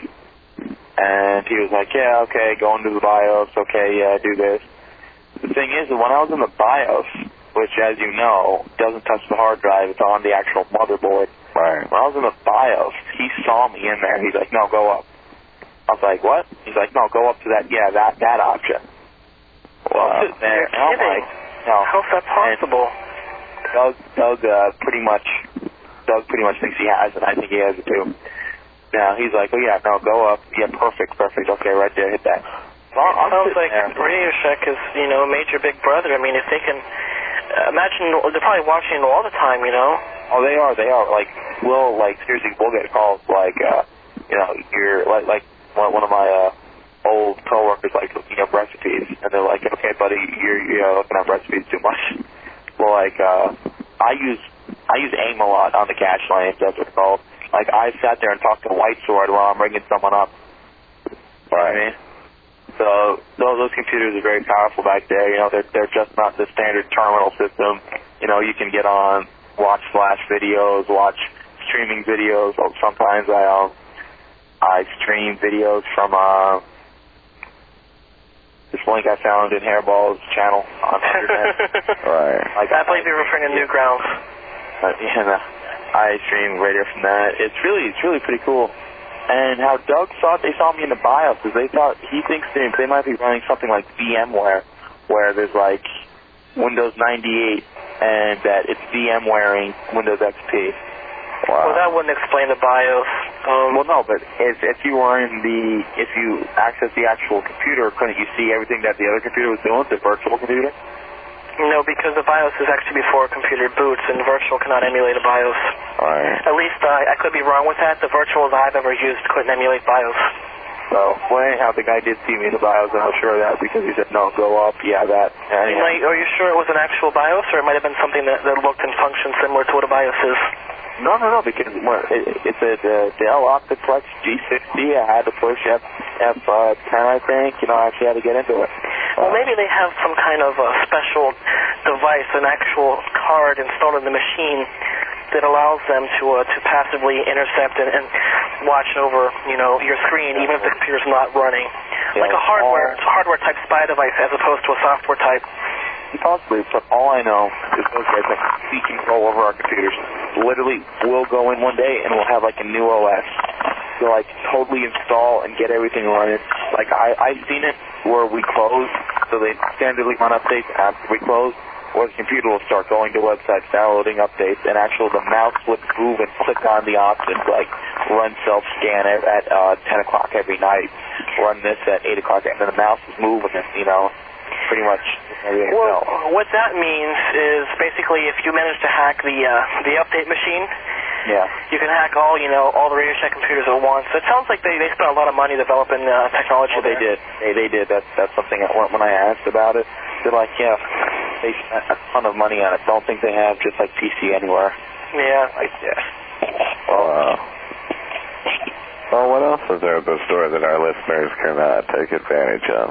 and he was like, yeah, okay, go into the BIOS, okay, yeah, do this. The thing is, that when I was in the BIOS, which, as you know, doesn't touch the hard drive, it's on the actual motherboard. Right. When I was in the BIOS, he saw me in there. He's like, no, go up. I was like, what? He's like, no, go up to that, yeah, that that option. Well, I'm sitting there, and I'm like, no. How's that possible? Doug, Doug uh, pretty much... Doug pretty much thinks he has it. I think he has it too. Now he's like, oh yeah, no, go up. Yeah, perfect, perfect. Okay, right there, hit that. So it I'm sounds like there. Radio Shack is, you know, a major big brother. I mean, if they can, uh, imagine they're probably watching it all the time, you know. Oh, they are, they are. Like, we'll like seriously, we'll get calls like, uh, you know, you're like, like one, one of my uh, old coworkers like looking up recipes, and they're like, okay, buddy, you're you're looking up recipes too much. Well, like, uh, I use. I use AIM a lot on the cache line, that's what it's called. Like, I sat there and talked to White Sword while I'm ringing someone up. Right. You know what I mean? So, those, those computers are very powerful back there. You know, they're, they're just not the standard terminal system. You know, you can get on, watch flash videos, watch streaming videos. Sometimes I, um, I stream videos from, uh, this link I found in Hairball's channel on Internet. Right. Like, I believe you're referring to Newgrounds. Uh, yeah, no, I stream radio from that. It's really, it's really pretty cool. And how Doug thought they saw me in the BIOS is they thought he thinks they, they might be running something like VMware, where there's like Windows ninety-eight and that it's VMwaring Windows X P. Wow. Well, that wouldn't explain the BIOS. Um, well, no, but if if you were in the if you access the actual computer, couldn't you see everything that the other computer was doing, the virtual computer? No, because the BIOS is actually before computer boots, and virtual cannot emulate a BIOS. Right. At least uh, I could be wrong with that. The virtuals I've ever used couldn't emulate BIOS. So, well, anyhow, the guy did see me in the BIOS, and I was sure of that because he said, no, go up, yeah, that. Anyhow. Like, are you sure it was an actual BIOS, or it might have been something that, that looked and functioned similar to what a BIOS is? No, no, no, because well, it, it's a the Dell Optiplex G sixty. I had to push F, F uh, ten, I think. You know, I actually had to get into it. Well, maybe they have some kind of a special device, an actual card installed in the machine that allows them to uh, to passively intercept and, and watch over, you know, your screen, even if the computer's not running. Yeah, like a hardware, all, hardware type spy device as opposed to a software type. Possibly, but all I know is those guys have complete control over our computers. Literally, we'll go in one day and we'll have like a new O S. They'll like totally install and get everything running. Like I, I've seen it where we close, so they standardly run updates after we close, or the computer will start going to websites, downloading updates, and actually the mouse will move and click on the options, like run self-scan at, at uh, ten o'clock every night, run this at eight o'clock, and then the mouse is moving it, you know. Pretty much everything well, itself. What that means is basically if you manage to hack the uh, the update machine, Yeah. You can hack all, you know, all the Radio Shack computers at once. So it sounds like they, they spent a lot of money developing uh, technology. Well, they there. did. They, they did. That's, that's something that when I asked about it, they're like, yeah, they spent a ton of money on it. Don't think they have just like P C Anywhere. Yeah, I guess. Well, uh, well, what else is there at the store that our listeners can uh, take advantage of?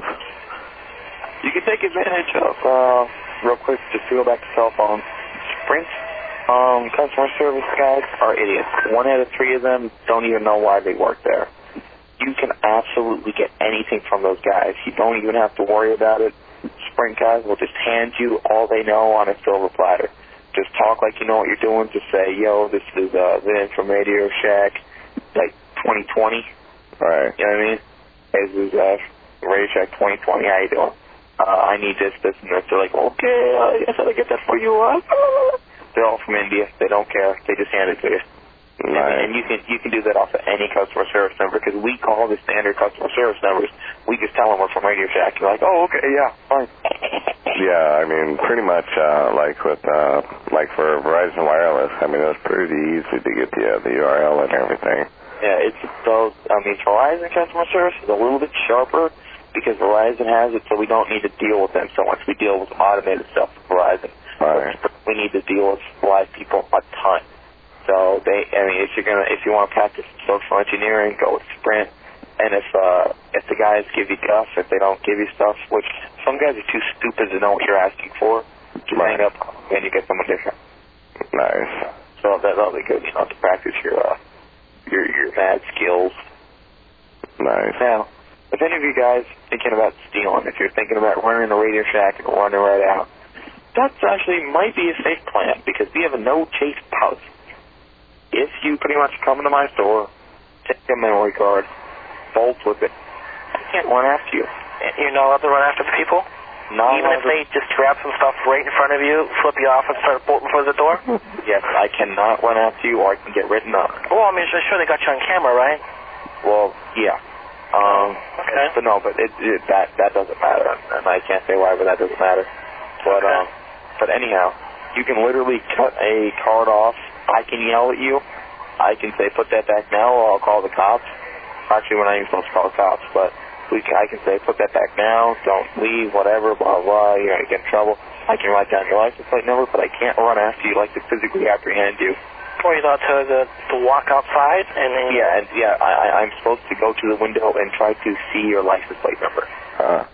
You can take advantage of, uh, real quick, just to go back to cell phones. Sprint um, customer service guys are idiots. One out of three of them don't even know why they work there. You can absolutely get anything from those guys. You don't even have to worry about it. Sprint guys will just hand you all they know on a silver platter. Just talk like you know what you're doing. Just say, yo, this is uh, Vin from Radio Shack, like twenty twenty. Right. You know what I mean? This is uh, Radio Shack twenty twenty. How you doing? Uh, I need this, this, and this. They're like, okay, uh, yes, I'll get that for you. Uh, they're all from India. They don't care. They just hand it to you. Right. And, and you can you can do that off of any customer service number because we call the standard customer service numbers. We just tell them we're from Radio Shack. You're like, oh, okay, yeah, fine. Yeah, I mean, pretty much uh, like with, uh, like for Verizon Wireless, I mean, it was pretty easy to get the, uh, the U R L and everything. Yeah, it's those, I mean, Verizon customer service is a little bit sharper because Verizon has it, so we don't need to deal with them so much. We deal with automated stuff with Verizon. Right. But we need to deal with live people a ton. So they, I mean, if you're gonna, if you want to practice social engineering, go with Sprint. And if uh, if the guys give you guff, if they don't give you stuff, which some guys are too stupid to know what you're asking for, just right. hang up and you get someone different. Nice. So that, that'll be good, you know, to practice your uh, your your mad skills. Nice. Now, if any of you guys thinking about stealing, if you're thinking about running a Radio Shack and running right out, that's actually might be a safe plan because we have a no chase policy. If you pretty much come into my store, take a memory card, bolt with it, I can't run after you. You're not allowed to run after the people? Not Even if they just grab some stuff right in front of you, flip you off and start bolting for the door? Yes, I cannot run after you or I can get written up. Well, I mean, I'm sure they got you on camera, right? Well, yeah. Um, okay. But no, but it, it, that that doesn't matter. And I can't say why, but that doesn't matter. But, okay. um, but anyhow, you can literally cut a card off. I can yell at you. I can say, put that back now, or I'll call the cops. Actually, we're not even supposed to call the cops, but we can, I can say, put that back now, don't leave, whatever, blah, blah, you're going to get in trouble. I can write down your license plate number, but I can't run after you, like to physically apprehend you. Or you thought to, the, to walk outside and then... Yeah, and yeah, I, I, I'm supposed to go to the window and try to see your license plate number. Huh.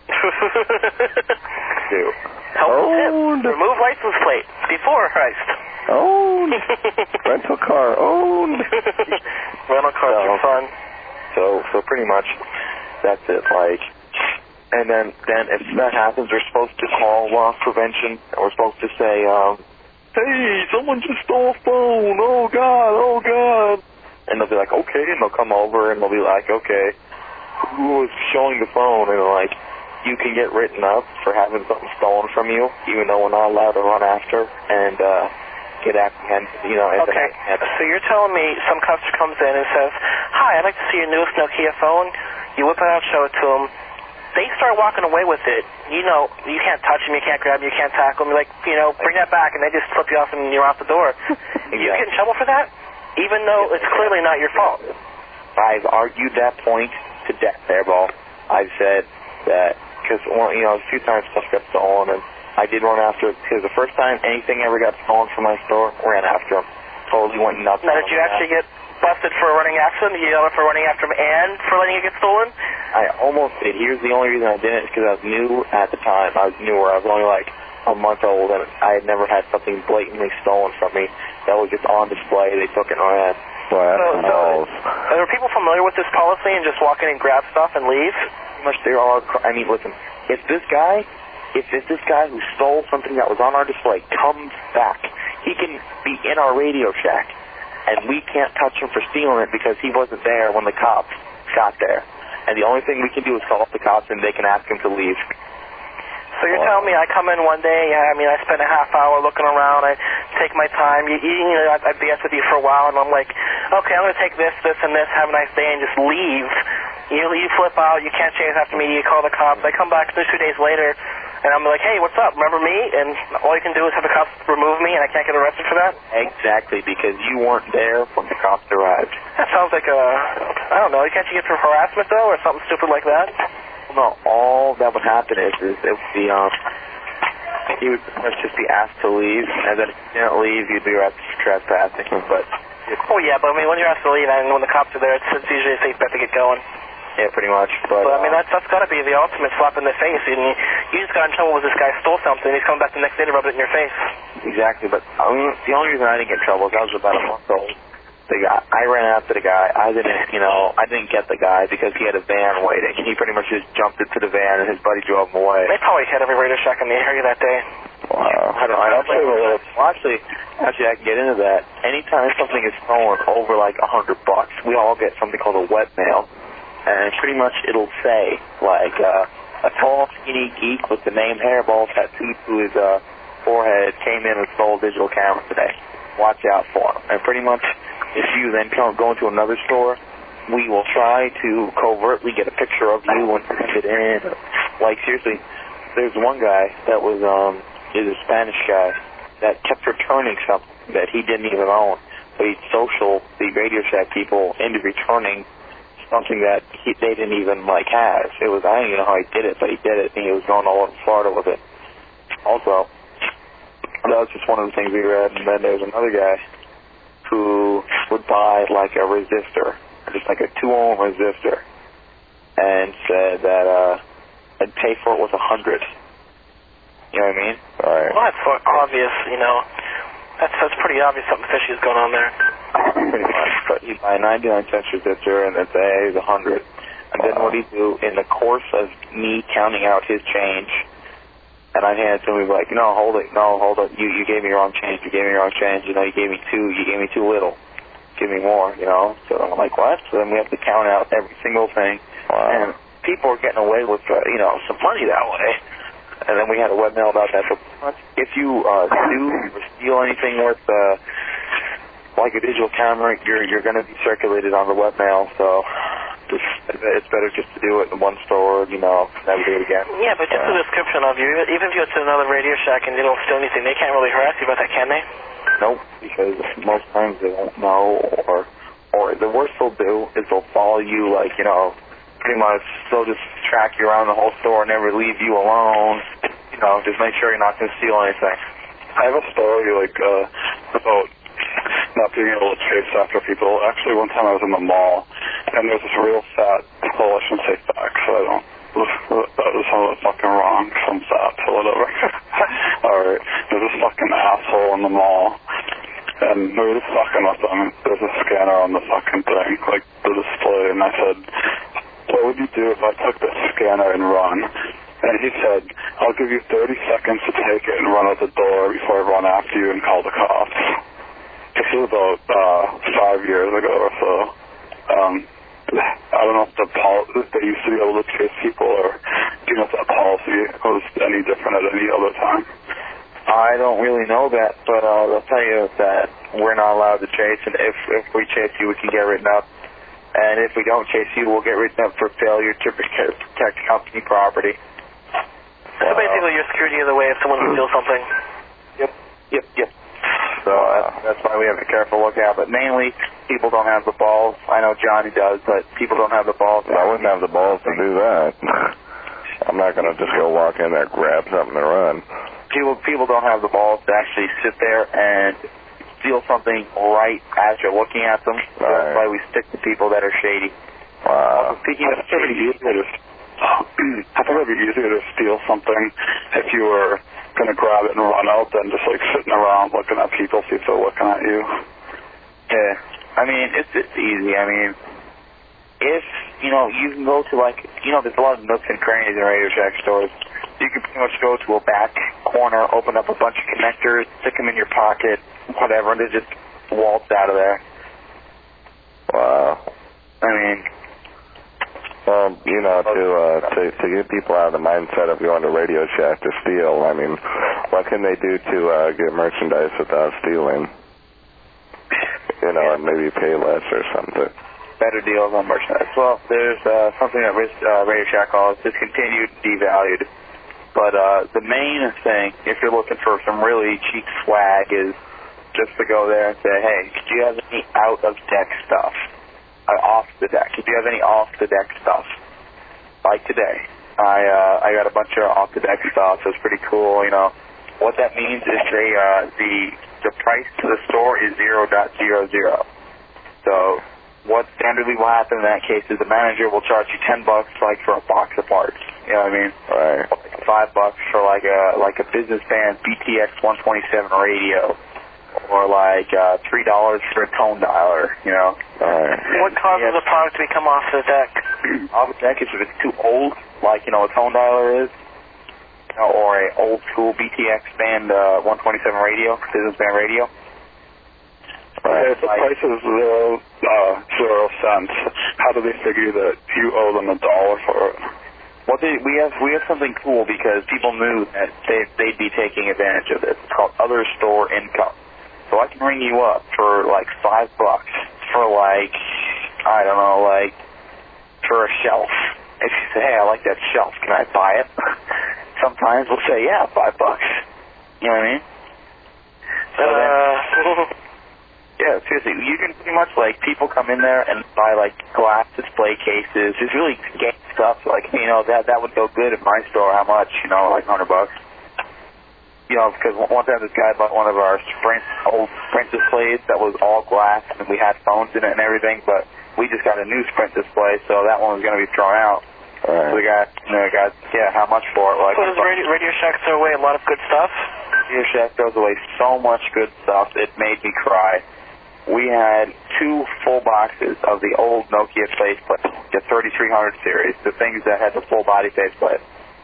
Do. Helpful tip. Remove license plate before heist. Owned. Rental car owned. Rental cars so, are fun. So, so pretty much, that's it. Like, and then, then if that happens, we're supposed to call loss prevention, and we're supposed to say, um, hey, someone just stole a phone. Oh God, oh God. And they'll be like, okay, and they'll come over and they'll be like, okay, who was showing the phone? And like, you can get written up for having something stolen from you, even though we're not allowed to run after and uh, get apprehended, you know. Okay, so you're telling me some customer comes in and says, hi, I'd like to see your newest Nokia phone. You whip it out, show it to them. They start walking away with it. You know, you can't touch them, you can't grab them, you can't tackle them. You're like, you know, bring that back, and they just flip you off and you're out the door. Exactly. You get in trouble for that, even though it's clearly not your fault. I've argued that point to death there, Ball. I've said that, because, you know, a few times stuff got stolen, and I did run after it, because the first time anything ever got stolen from my store, ran after them. Totally went nuts. Now, did you actually get busted for running after them? Did you yell for running after them and for letting it get stolen? I almost did. Here's the only reason I didn't, is because I was new at the time. I was newer. I was only like a month old, and I had never had something blatantly stolen from me that was just on display. They took it and ran. Well, so, so, are people familiar with this policy and just walk in and grab stuff and leave? Pretty much there are. I mean, listen, if this guy, if, if this guy who stole something that was on our display comes back, he can be in our Radio Shack, and we can't touch him for stealing it because he wasn't there when the cops got there. And the only thing we can do is call up the cops, and they can ask him to leave. So you're telling me I come in one day, I mean, I spend a half hour looking around, I take my time, you, you know, I, I B S with you for a while, and I'm like, okay, I'm going to take this, this, and this, have a nice day, and just leave. You, you flip out, you can't chase after me, you call the cops, I come back two, two days later, and I'm like, hey, what's up? Remember me? And all you can do is have the cops remove me, and I can't get arrested for that? Exactly, because you weren't there when the cops arrived. That sounds like a, I don't know, can't you get for harassment, though, or something stupid like that? No, all that would happen is, is it would be, um, he would just be asked to leave, and then if you didn't leave, you'd be arrested for trespassing. But oh, yeah, but I mean, when you're asked to leave, and when the cops are there, it's, it's usually a safe bet to get going. Yeah, pretty much. But, but I mean, uh, that's, that's got to be the ultimate slap in the face. And you, you just got in trouble with this guy stole something, and he's coming back the next day to rub it in your face. Exactly, but I mean, the only reason I didn't get in trouble is I was about a month old. The guy, I ran after the guy. I didn't, you know, I didn't get the guy because he had a van waiting. He pretty much just jumped into the van and his buddy drove him away. They probably had every Radio Shack in the area that day. Wow. I don't, I don't think well, actually, actually, I can get into that. Anytime something is stolen over like a hundred bucks, we all get something called a wet mail, and pretty much it'll say like uh, a tall, skinny geek with the name Hairball tattooed to his uh, forehead came in and stole a digital camera today. Watch out for him. And pretty much, if you then come, go into another store, we will try to covertly get a picture of you and send it in. Like, seriously, there's one guy that was, um, is a Spanish guy that kept returning something that he didn't even own. But he social the Radio Shack people into returning something that he, they didn't even, like, have. It was, I don't even know how he did it, but he did it, and he was going all over Florida with it. Also, that was just one of the things we read, and then there was another guy who would buy like a resistor, just like a two ohm resistor, and said that uh, I'd pay for it with a hundred. You know what I mean? All right. Well, that's obvious, you know. That's that's pretty obvious something fishy is going on there. Pretty much. But he'd buy a ninety-nine cent resistor and then say, hey, here's a hundred. And then what he'd do in the course of me counting out his change, and I'd hand it to him, he'd be like, no, hold it, no, hold it, you, you gave me your wrong change, you gave me your wrong change, you know, you gave me two, you gave me too little, give me more, you know, so I'm like, what? So then we have to count out every single thing, wow. And people are getting away with, uh, you know, some money that way, and then we had a web mail about that, but if you uh, do or steal anything worth, uh, like a digital camera, you're, you're going to be circulated on the web mail, so just, it's better just to do it in one store, you know, never do it again. Yeah, but just uh, a description of you, even if you go to another Radio Shack and you don't steal anything, they can't really harass you about that, can they? Nope, because most times they won't know, or or the worst they'll do is they'll follow you, like, you know, pretty much they'll just track you around the whole store and never leave you alone, you know, just make sure you're not going to steal anything. I have a story, like, uh, about not being able to chase after people. Actually, one time I was in the mall, and there's this real fat, well, I shouldn't say fat, so I don't, that was something fucking wrong, some fat, or whatever. Alright, there's this fucking asshole in the mall, and we were just fucking with him. There's a scanner on the fucking thing, like the display, and I said, what would you do if I took this scanner and run? And he said, I'll give you thirty seconds to take it and run out the door before I run after you and call the cops. This was about uh, five years ago or so. Um, I don't know if the pol- they used to be able to chase people, or do you know if that policy was any different at any other time? I don't really know that, but uh, I'll tell you that we're not allowed to chase, and if, if we chase you, we can get written up. And if we don't chase you, we'll get written up for failure to protect company property. So uh, basically you're screwed either way if someone steals something. Yep, yep, yep. So uh, that's why we have a careful look out. But mainly, people don't have the balls. I know Johnny does, but people don't have the balls. I wouldn't have the balls to do that. I'm not going to just go walk in there, grab something, and run. People, people don't have the balls to actually sit there and steal something right as you're looking at them. So right. That's why we stick to people that are shady. Wow. Also, speaking of shady, I think it would be easier to steal something if you were going to grab it and run out than just like sitting around looking at people, see if they're looking at you. Yeah, I mean, it's, it's easy. I mean, if, you know, you can go to like, you know, there's a lot of nooks and crannies in Radio Shack stores. You can pretty much go to a back corner, open up a bunch of connectors, stick them in your pocket, whatever, and they just waltz out of there. Wow. I mean... Well, you know, to, uh, to to get people out of the mindset of going to Radio Shack to steal, I mean, what can they do to uh, get merchandise without stealing? You know, and maybe pay less or something. Better deals on merchandise. Well, there's uh, something that uh, Radio Shack calls discontinued, devalued. But uh, the main thing, if you're looking for some really cheap swag, is just to go there and say, hey, do you have any out-of-deck stuff? Uh, off the deck. If you have any off-the-deck stuff. Like today. I uh, I got a bunch of off-the-deck stuff. It's pretty cool, you know. What that means is they, uh, the the price to the store is zero point zero zero. So what standardly will happen in that case is the manager will charge you ten bucks like for a box of parts. You know what I mean? Right. Like five bucks for like a like a business band B T X one twenty-seven radio. Or like uh, three dollars for a tone dialer, you know. Right. What causes Yeah. the product to become off the deck? Off the deck is if it's too old, like, you know, a tone dialer is, you know, or a old school B T X band uh, one twenty-seven radio, business band radio. Okay, if the price is zero, uh, zero cents, how do they figure that you owe them a dollar for it? Well, they, we have we have something cool because people knew that they, they'd be taking advantage of this. It's called other store income. So I can ring you up for like five bucks for like, I don't know, like for a shelf. If you say, hey, I like that shelf, can I buy it? Sometimes we'll say, yeah, five bucks. You know what I mean? So Uh, then, yeah, seriously, you can pretty much, like, people come in there and buy, like, glass display cases, just really game stuff, like, you know, that that would go good at my store. How much? You know, like one hundred bucks. You know, because one time this guy bought one of our Sprint, old Sprint displays that was all glass, and we had phones in it and everything, but we just got a new Sprint display, so that one was going to be thrown out. Right. So we got, you know, got, yeah, how much for it? Like, so does Radio, Radio Shack throw away a lot of good stuff? Radio Shack throws away so much good stuff, it made me cry. We had two full boxes of the old Nokia faceplate, the thirty-three hundred series, the things that had the full body faceplate.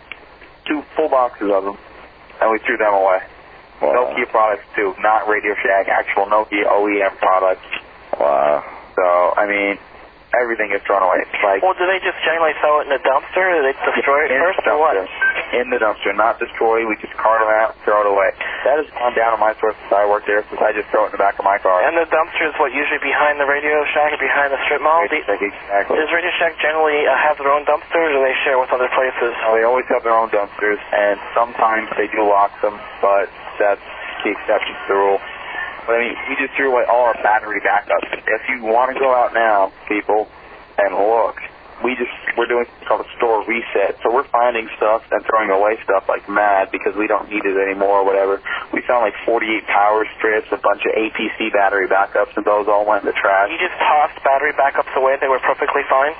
Two full boxes of them. And we threw them away. Wow. Nokia products, too, not Radio Shack, actual Nokia O E M products. Wow. So, I mean, everything is thrown away. It's like, Well, do they just generally throw it in a dumpster, or do they destroy it in first, the or what? dumpster. In the dumpster, not destroy. We just cart them out, throw it away. That has gone down on my store since I worked there, since I just throw it in the back of my car. And the dumpster is what, usually behind the Radio Shack or behind the strip mall? Radio Shack, exactly. Does Radio Shack generally uh, have their own dumpsters, or do they share with other places? No, they always have their own dumpsters, and sometimes they do lock them, but that's the exception to the rule. But, I mean, we just threw away all our battery backups. If you want to go out now, people, and look, we just, we're doing what's called a store reset. So we're finding stuff and throwing away stuff like mad because we don't need it anymore or whatever. We found like forty-eight power strips, a bunch of A P C battery backups, and those all went in the trash. You just tossed battery backups away, they were perfectly fine?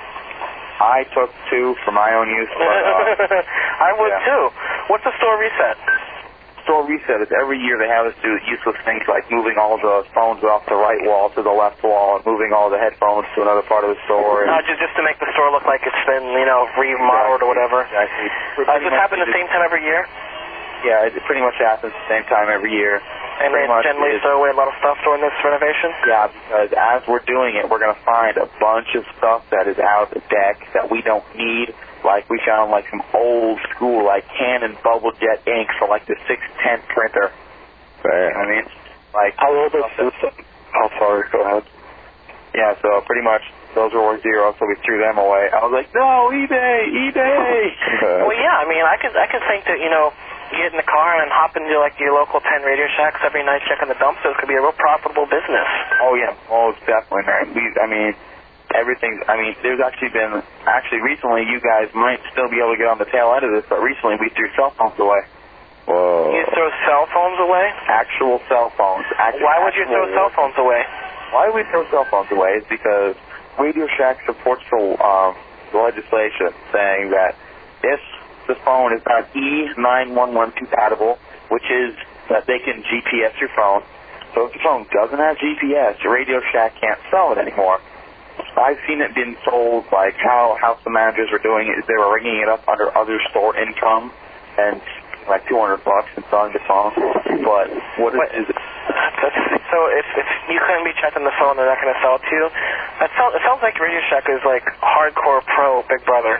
I took two for my own use. But, uh, I would yeah. too. What's a store reset? Store reset is every year they have us do useless things like moving all the phones off the right wall to the left wall and moving all the headphones to another part of the store. Uh, just, just to make the store look like it's been, you know, remodeled or whatever. Exactly. Uh, does it happen the same time every year? Yeah, it pretty much happens at the same time every year. And they Pretty much generally is- throw away a lot of stuff during this renovation? Yeah, because as we're doing it, we're going to find a bunch of stuff that is out of the deck that we don't need. Like, we found, like, some old school, like, Canon bubble jet ink for, like, the six ten printer. Right. I mean, like... How old is this? Oh, sorry, go ahead. Yeah, so pretty much those were worth zero, so we threw them away. I was like, no, eBay, eBay! Well, yeah, I mean, I could, I could think that, you know, you get in the car and hop into, like, your local ten Radio Shacks every night checking the dumpsters could be a real profitable business. Oh, yeah, most definitely, man. We, I mean... Everything, I mean, there's actually been, actually recently, you guys might still be able to get on the tail end of this, but recently we threw cell phones away. Whoa. You throw cell phones away? Actual cell phones. Actual, Why would you throw cell phones away? Why we throw cell phones away is because Radio Shack supports the, um, the legislation saying that if the phone is not E nine one one compatible, which is that they can G P S your phone, so if the phone doesn't have G P S, Radio Shack can't sell it anymore. I've seen it being sold, like how, how some managers were doing it, is they were ringing it up under other store income and like two hundred bucks and selling the phone. But what Wait, is it? That's, so if, if you couldn't be checking the phone, they're not going to sell it to you? That sounds, it sounds like Radio Shack is like hardcore pro Big Brother.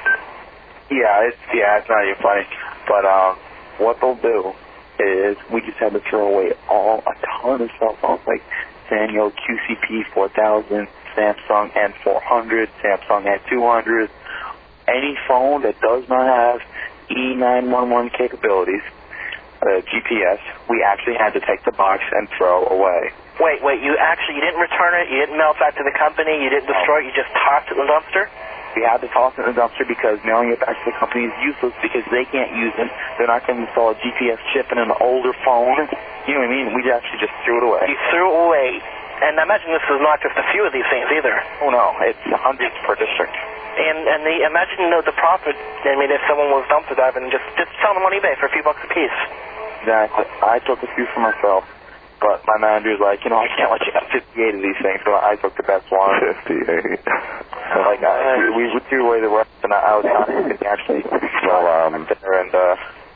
Yeah, it's, yeah, it's not even funny. But um, what they'll do is we just had to throw away all, a ton of cell phones, like Sanyo Q C P four thousand, Samsung N four hundred, Samsung N two hundred. Any phone that does not have E nine one one capabilities, uh, G P S, we actually had to take the box and throw away. Wait, wait, you actually, you didn't return it, you didn't mail it back to the company, you didn't destroy it, you just tossed it in the dumpster? We had to toss it in the dumpster because mailing it back to the company is useless because they can't use it. They're not going to install a G P S chip in an older phone. You know what I mean? We actually just threw it away. You threw it away. And I imagine this is not just a few of these things either. Oh, no. It's hundreds per district. And and the imagine you know, the profit, I mean, if someone was dumpster diving and just, just sell them on eBay for a few bucks a piece. Exactly. I took a few for myself, but my manager's like, you know, I can't let you have fifty-eight of these things, so I took the best one. fifty-eight. Like, I, we, we threw away the rest, and I was not even actually well, um, there, and, uh...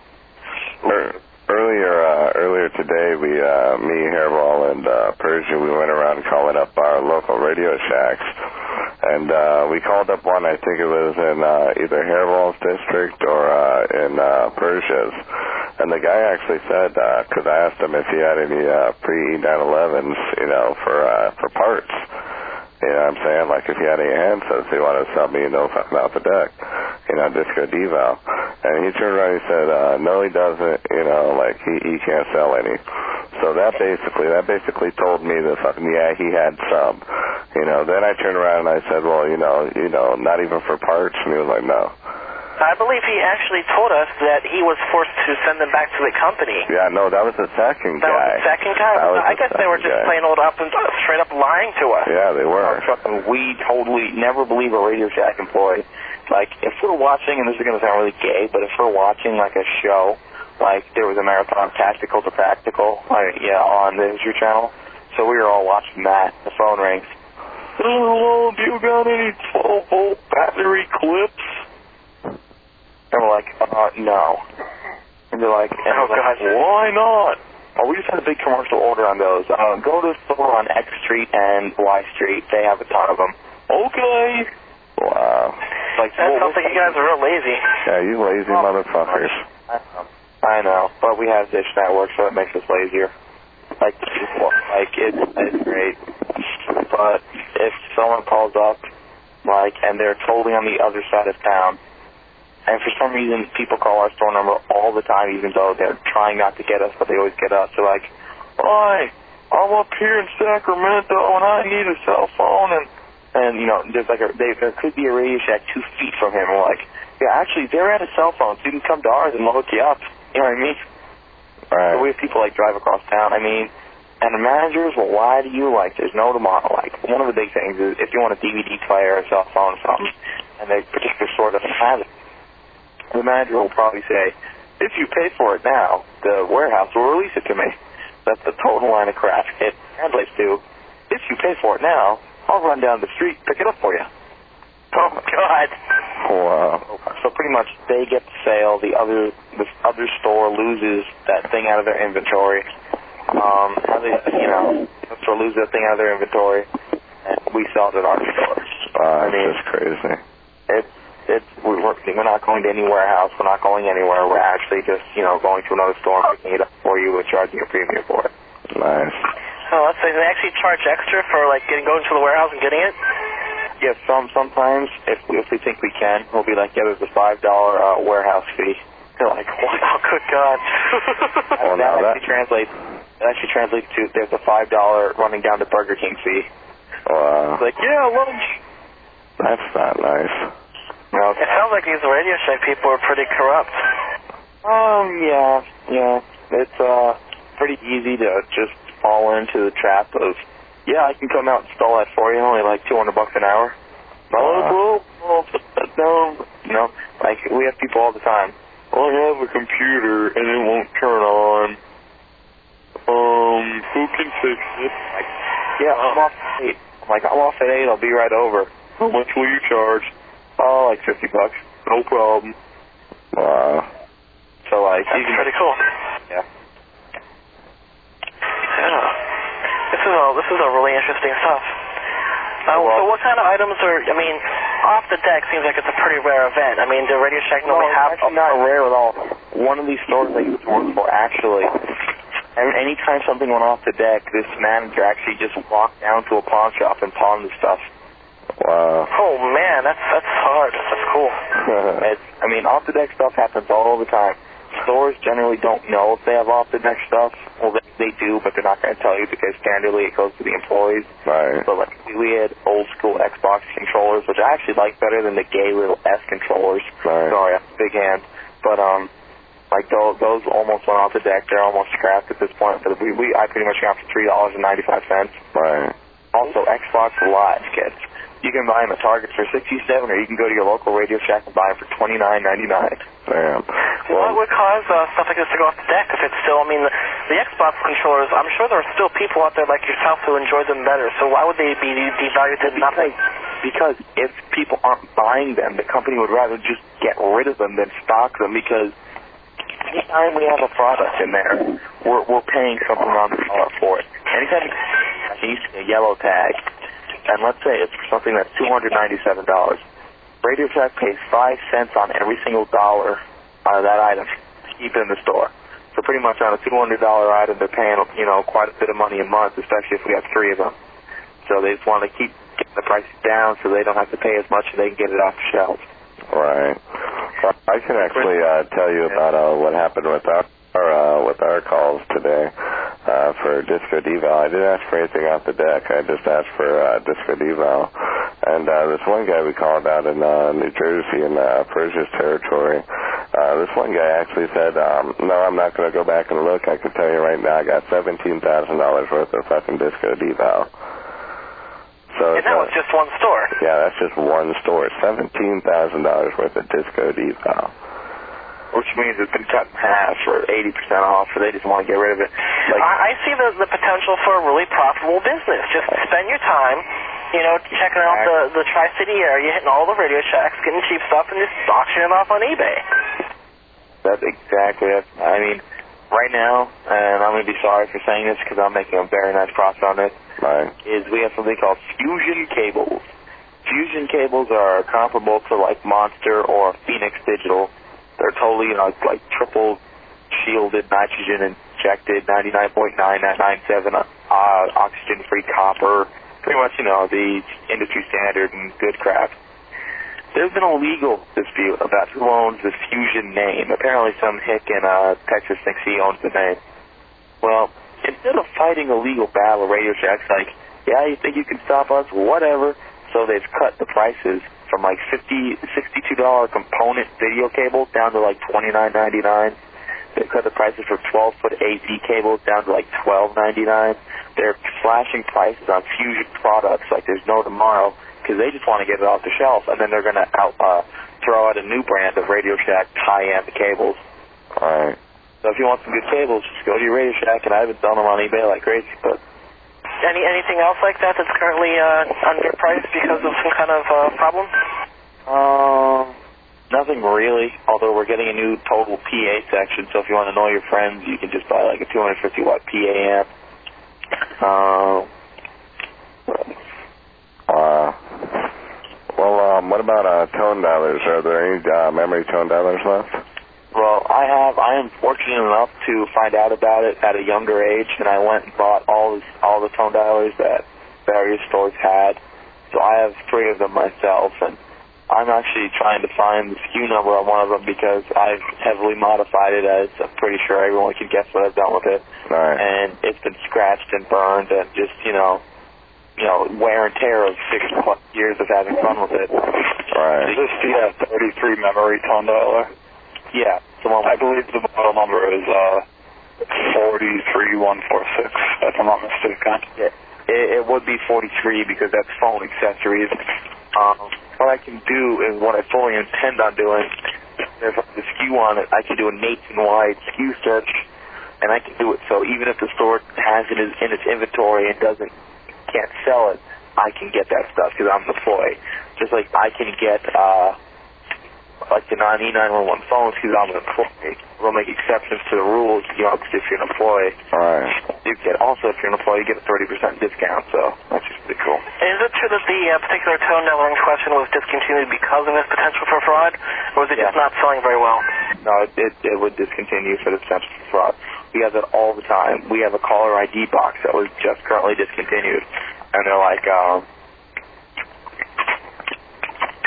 er, earlier, uh, earlier today, we, uh, me, Hairball, and, uh, Persia, we went around calling up our local Radio Shacks, and, uh, we called up one, I think it was in, uh, either Hairball's district or, uh, in, uh, Persia's, and the guy actually said, uh, because I asked him if he had any, uh, pre-E nine elevens, you know, for, uh, for parts. You know what I'm saying? Like, if he had any handsets, he wanted to sell me, you know, something out the deck. You know, just go deval. And he turned around and he said, uh, no, he doesn't, you know, like, he, he can't sell any. So that basically, that basically told me that fucking, yeah, he had some. You know, then I turned around and I said, well, you know, you know, not even for parts? And he was like, no. I believe he actually told us that he was forced to send them back to the company. Yeah, no, that was the second that guy. That was the second guy? That was I the guess they were just guy. plain old up and straight up lying to us. Yeah, they were. We totally never believe a Radio Shack employee. Like, if we're watching, and this is going to sound really gay, but if we're watching, like, a show, like, there was a marathon Tactical to Practical, like, yeah, on the History Channel, so we were all watching that. The phone rings. Hello, do you got any twelve-volt battery clips? And we're like, uh, no. And they're like, and oh, like, God. Why not? Oh, we just had a big commercial order on those. Uh, go to the store on X Street and Y Street. They have a ton of them. Okay. Wow. Like, that well, sounds like you guys are real lazy. Yeah, you lazy oh, motherfuckers. I know. I know. But we have Dish Network, so it makes us lazier. Like, like it's, it's great. But if someone calls up, like, and they're totally on the other side of town, and for some reason, people call our store number all the time, even though they're trying not to get us, but they always get us. They're like, hi, I'm up here in Sacramento, and I need a cell phone. And, and you know, there's like a, they, there could be a Radio Shack two feet from him. We're like, yeah, actually, they're at a cell phone, so you can come to ours and we'll hook you up. You know what I mean? Right. So we have people, like, drive across town. I mean, and the managers will lie to you like there's no tomorrow. Like, one of the big things is if you want a D V D player, a cell phone, or something, and a particular store doesn't have it, the manager will probably say, if you pay for it now, the warehouse will release it to me. That's the total line of crap. It translates to, if you pay for it now, I'll run down the street and pick it up for you. Oh, God. Wow. So pretty much they get the sale, the other the other store loses that thing out of their inventory. Um, they, you know, the store loses that thing out of their inventory, and we sell it at our store. Wow, I mean, that's crazy. It's It's, we're, we're not going to any warehouse. We're not going anywhere. We're actually just, you know, going to another store and picking it up for you and charging a premium for it. Nice. Oh, let's say they actually charge extra for, like, getting going to the warehouse and getting it? Yes, some, sometimes, if, if we think we can, we'll be like, yeah, there's a five dollar uh, warehouse fee. They're like, what? Oh, good God. Oh, that, no, actually that... translates, that actually translates to there's a five dollar running down to Burger King fee. Wow. It's like, yeah, lunch. That's not nice. Okay. It sounds like these Radio Shack people are pretty corrupt. Um, yeah, yeah. It's uh pretty easy to just fall into the trap of, yeah, I can come out and install that for you, only like two hundred bucks an hour. No, uh, well, no, no. Like, we have people all the time. Well, I have a computer and it won't turn on. Um, who can fix it? Like, yeah, I'm off at eight. I'm like, I'm off at eight, I'll be right over. How much will you charge? Oh, like fifty bucks. No problem. Wow. So, like, that's pretty cool. Yeah. Yeah. This is all, this is all really interesting stuff. Uh, well, so what kind of items are, I mean, off the deck seems like it's a pretty rare event. I mean, the Radio Shack normally no, have... It's actually not rare at all. One of these stores I used to work for, actually, and anytime something went off the deck, this manager actually just walked down to a pawn shop and pawned the stuff. Wow. Oh, man, that's that's hard. That's cool. It's, I mean, off-the-deck stuff happens all the time. Stores generally don't know if they have off-the-deck stuff. Well, they, they do, but they're not going to tell you because standardly it goes to the employees. Right. But like we had old-school Xbox controllers, which I actually like better than the gay little S controllers. Right. Sorry, I'm a big hand. But um, like those, those almost went off the deck. They're almost scrapped at this point. But we, we I pretty much got them for three dollars and ninety-five cents. Right. Also, Xbox Live kits. You can buy them at Target for sixty-seven dollars, or you can go to your local Radio Shack and buy them for twenty-nine ninety-nine. Damn. Well, what would cause uh, stuff like this to go off the deck if it's still, I mean, the, the Xbox controllers, I'm sure there are still people out there like yourself who enjoy them better, so why would they be devalued to nothing? Because if people aren't buying them, the company would rather just get rid of them than stock them, because anytime we have a product in there, we're, we're paying something on the dollar for it. Anytime you see a yellow tag, and let's say it's for something that's two hundred ninety-seven dollars, Radio Shack pays five cents on every single dollar out of that item to keep it in the store. So pretty much on a two hundred dollar item, they're paying, you know, quite a bit of money a month, especially if we have three of them. So they just want to keep getting the prices down so they don't have to pay as much and they can get it off the shelves. Right. Well, I can actually uh, tell you about uh, what happened with our uh, with our calls today uh, for Disco Deval. I didn't ask for anything off the deck. I just asked for uh, Disco Deval. And uh, this one guy we called out in uh, New Jersey in uh, Persia's territory, uh, this one guy actually said, um, no, I'm not going to go back and look. I can tell you right now I got seventeen thousand dollars worth of fucking Disco Deval. So and that was just one store. Yeah, that's just one store. seventeen thousand dollars worth of Disco Deval. Which means it's been cut in half or eighty percent off, so they just want to get rid of it. Like, I, I see the, the potential for a really profitable business. Just spend your time, you know, checking out the, the Tri-City area, hitting all the Radio Shacks, getting cheap stuff, and just auctioning it off on eBay. That's exactly it. I mean, right now, and I'm going to be sorry for saying this because I'm making a very nice profit on this, right, is we have something called Fusion Cables. Fusion Cables are comparable to like Monster or Phoenix Digital. They're totally, you know, like triple shielded, nitrogen injected, ninety-nine point nine nine seven uh, oxygen-free copper. Pretty much, you know, the industry standard and good crap. There's been a legal dispute about who owns the Fusion name. Apparently some hick in uh, Texas thinks he owns the name. Well, instead of fighting a legal battle, Radio Shack's like, yeah, you think you can stop us? Whatever. So they've cut the prices from like fifty, sixty-two dollar component video cables down to like twenty-nine ninety-nine. They've cut the prices for twelve foot A V cables down to like twelve ninety-nine. They're slashing prices on Fusion products like there's no tomorrow because they just want to get it off the shelf, and then they're going to out, uh, throw out a new brand of Radio Shack high-end cables. All right. So if you want some good cables, just go to your Radio Shack, and I've been selling them on eBay like crazy. But Any anything else like that that's currently uh, underpriced because of some kind of uh, problem? Um, nothing really, although we're getting a new total P A section, so if you want to know your friends, you can just buy like a two hundred fifty watt P A amp. Uh, uh, well, um, what about uh, tone dialers? Are there any uh, memory tone dialers left? Well, I have. I am fortunate enough to find out about it at a younger age, and I went and bought all this, all the tone dialers that various stores had. So I have three of them myself, and I'm actually trying to find the S K U number on one of them because I've heavily modified it, as I'm pretty sure everyone can guess what I've done with it. Right. And it's been scratched and burned, and just you know, you know, wear and tear of six plus years of having fun with it. Right. Is this the uh, thirty-three memory tone dialer? Yeah. The one I believe the model number is uh, forty-three one forty-six, if I'm not mistaken. Yeah. It, it would be forty-three because that's phone accessories. Um, what I can do is what I fully intend on doing. If I have the S K U on it, I can do a nationwide S K U search, and I can do it so even if the store has it in its inventory and doesn't can't sell it, I can get that stuff because I'm an employee. Just like I can get uh, like the nine E nine one one phones because I'm an employee. We'll make exceptions to the rules, you know, because if you're an employee. All right. You get also if you're an employee, you get a thirty percent discount. So that's just pretty cool. Is it true that the uh, particular tone dialer in question was discontinued because of this potential for fraud, or was it Yeah. just not selling very well? No, it, it, it would discontinue for the potential for fraud. We have that all the time. We have a caller I D box that was just currently discontinued, and they're like, um,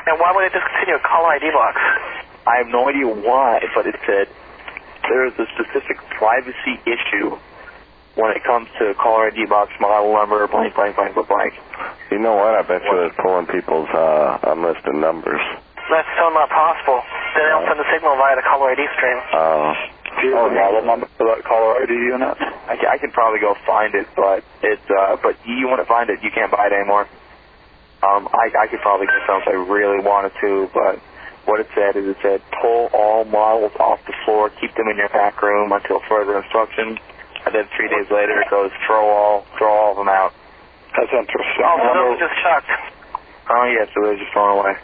And why would it discontinue a caller I D box? I have no idea why, but it said there is a specific privacy issue when it comes to caller I D box model number, blank, blank, blank, blank, blank. You know what? I bet you it's pulling people's uh, unlisted numbers. That's so not possible. They don't send the signal via the caller I D stream. Oh. Do you have a model number for that caller I D unit? I can, I can probably go find it, but it's uh, but you want to find it, you can't buy it anymore. Um, I, I could probably get some if I really wanted to, but what it said is it said pull all models off the floor, keep them in your back room until further instructions, and then three days later it goes throw all, throw all of them out. That's interesting. Oh, well, those are just chucked. Oh yeah, so they're just thrown away.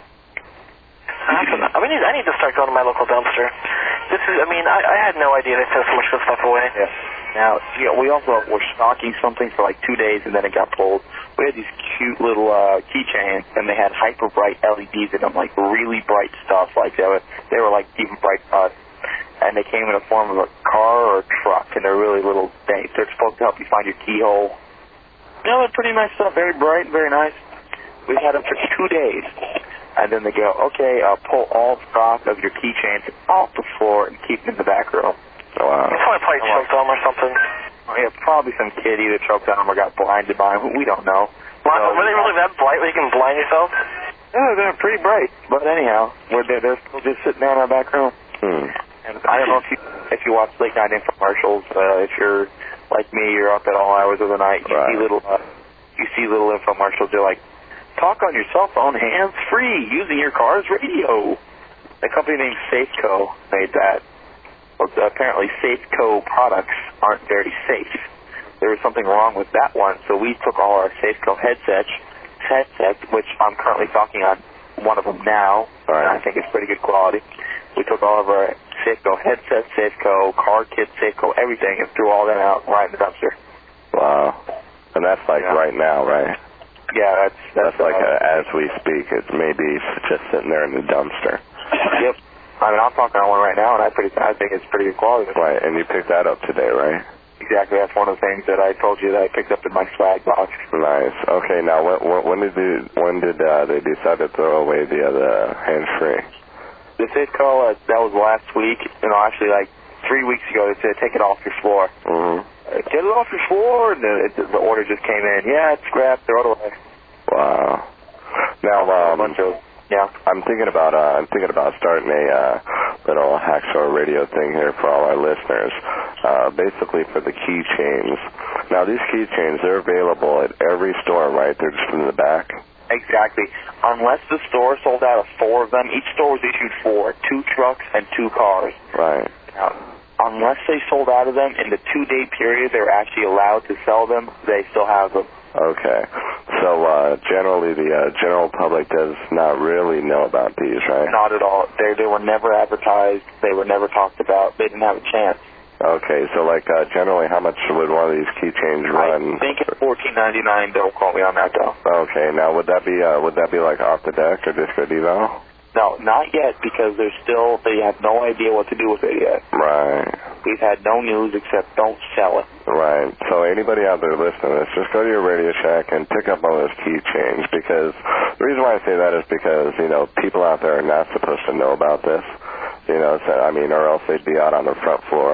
I mean, I need to start going to my local dumpster. This is, I mean, I, I had no idea they threw so much good stuff away. Yes. Now, you know, we also were stocking something for like two days and then it got pulled. We had these cute little uh, keychains and they had hyper bright L E Ds in them, like really bright stuff. Like they were, they were like even bright uh, and they came in the form of a car or a truck, and they're really little things. They're supposed to help you find your keyhole. You know, they're pretty nice stuff, very bright, very nice. We had them for two days. And then they go, okay, uh, pull all stock of your keychains off the floor and keep them in the back row. Oh, wow. Someone probably choked on them or something. Oh, yeah, probably some kid either choked on them or got blinded by them. We don't know. Well, so, were they really that bright where you can blind yourself? Yeah, they're pretty bright. But anyhow, we're there. They're still just sitting there in our back room. Hmm. And I don't know if you if you watch late night infomercials. Uh, if you're like me, you're up at all hours of the night. You right. see little uh, you see little infomercials. They're like, talk on your cell phone hands-free using your car's radio. A company named Safeco made that. Well, apparently Safeco products aren't very safe. There was something wrong with that one, so we took all our Safeco headsets, headsets, which I'm currently talking on one of them now, right. and I think it's pretty good quality. We took all of our Safeco headsets, Safeco, car kits, Safeco, everything, and threw all that out right in the dumpster. Wow. And that's like yeah. right now, right? Yeah, that's... That's, that's like uh, a, as we speak. It's maybe just sitting there in the dumpster. Yep. I mean, I'm talking on one right now, and I pretty, I think it's pretty good quality. Right, and you picked that up today, right? Exactly. That's one of the things that I told you that I picked up in my swag box. Nice. Okay, now when, when did they, when did uh, they decide to throw away the other hands-free? The Safeco, uh, that was last week. You know, actually, like three weeks ago, they said take it off your floor. Mm-hmm. Uh, get it off your floor, and the, it, the order just came in. Yeah, it's scrapped. Throw it away. Wow. Now, um, a bunch of, yeah. I'm thinking about uh, I'm thinking about starting a uh, little Hacksaw Radio thing here for all our listeners. Uh, basically for the keychains. Now these keychains, they're available at every store, right? They're just in the back. Exactly. Unless the store sold out of four of them, each store was issued four, two trucks and two cars. Right. Now, unless they sold out of them in the two-day period they were actually allowed to sell them, they still have them. Okay. So uh, generally the uh, general public does not really know about these, right? Not at all. They they were never advertised. They were never talked about. They didn't have a chance. Okay. So like uh, generally, how much would one of these keychains run? I think it's fourteen ninety-nine. Don't quote me on that though. Okay. Now would that be uh, would that be like off the deck or Disco Devo? No, not yet, because they're still, they have no idea what to do with it yet. Right. We've had no news except don't sell it. Right. So anybody out there listening to this, just go to your Radio Shack and pick up one of those keychains, because the reason why I say that is because, you know, people out there are not supposed to know about this. You know, so, I mean, or else they'd be out on the front floor.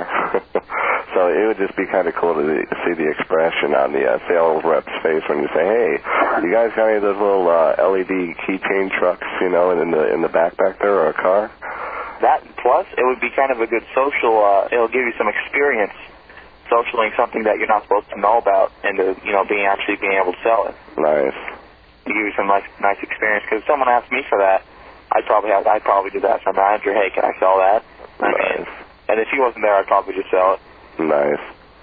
So it would just be kind of cool to see the expression on the uh, sales rep's face when you say, hey, you guys got any of those little uh, L E D keychain trucks, you know, in the in the backpack there, or a car? That, plus, it would be kind of a good social, uh, it'll give you some experience socialing something that you're not supposed to know about, and, to, you know, being actually being able to sell it. Nice. To give you some nice, nice experience, because someone asked me for that, I'd probably have, I'd probably do that for a manager. Hey, can I sell that? I nice. mean, and if he wasn't there, I'd probably just sell it. Nice.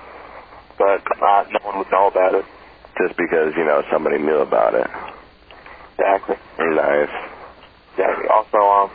But uh, no one would know about it. Just because, you know, somebody knew about it. Exactly. Nice. Exactly. Also, um,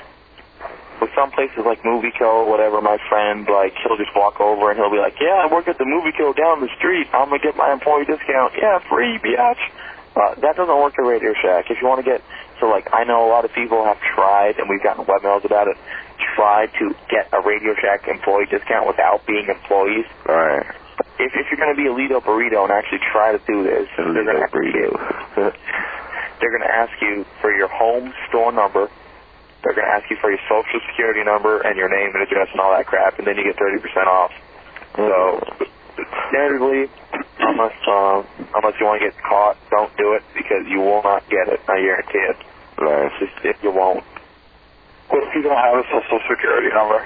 with some places like MovieCo, whatever, my friend, like, he'll just walk over and he'll be like, yeah, I work at the MovieCo down the street. I'm going to get my employee discount. Yeah, free, biatch. Uh, that doesn't work at Radio Shack. If you want to get, so like, I know a lot of people have tried, and we've gotten webmails about it, tried to get a Radio Shack employee discount without being employees. All right. If, if you're going to be a Lido Burrito and actually try to do this, Lido Burrito. they're going to ask you for your home store number. They're going to ask you for your social security number and your name and address and all that crap, and then you get thirty percent off. So, standardly, unless, uh, unless you want to get caught, don't do it because you will not get it. I guarantee it. Nice. It's just, if you won't. What if you don't have a social security number?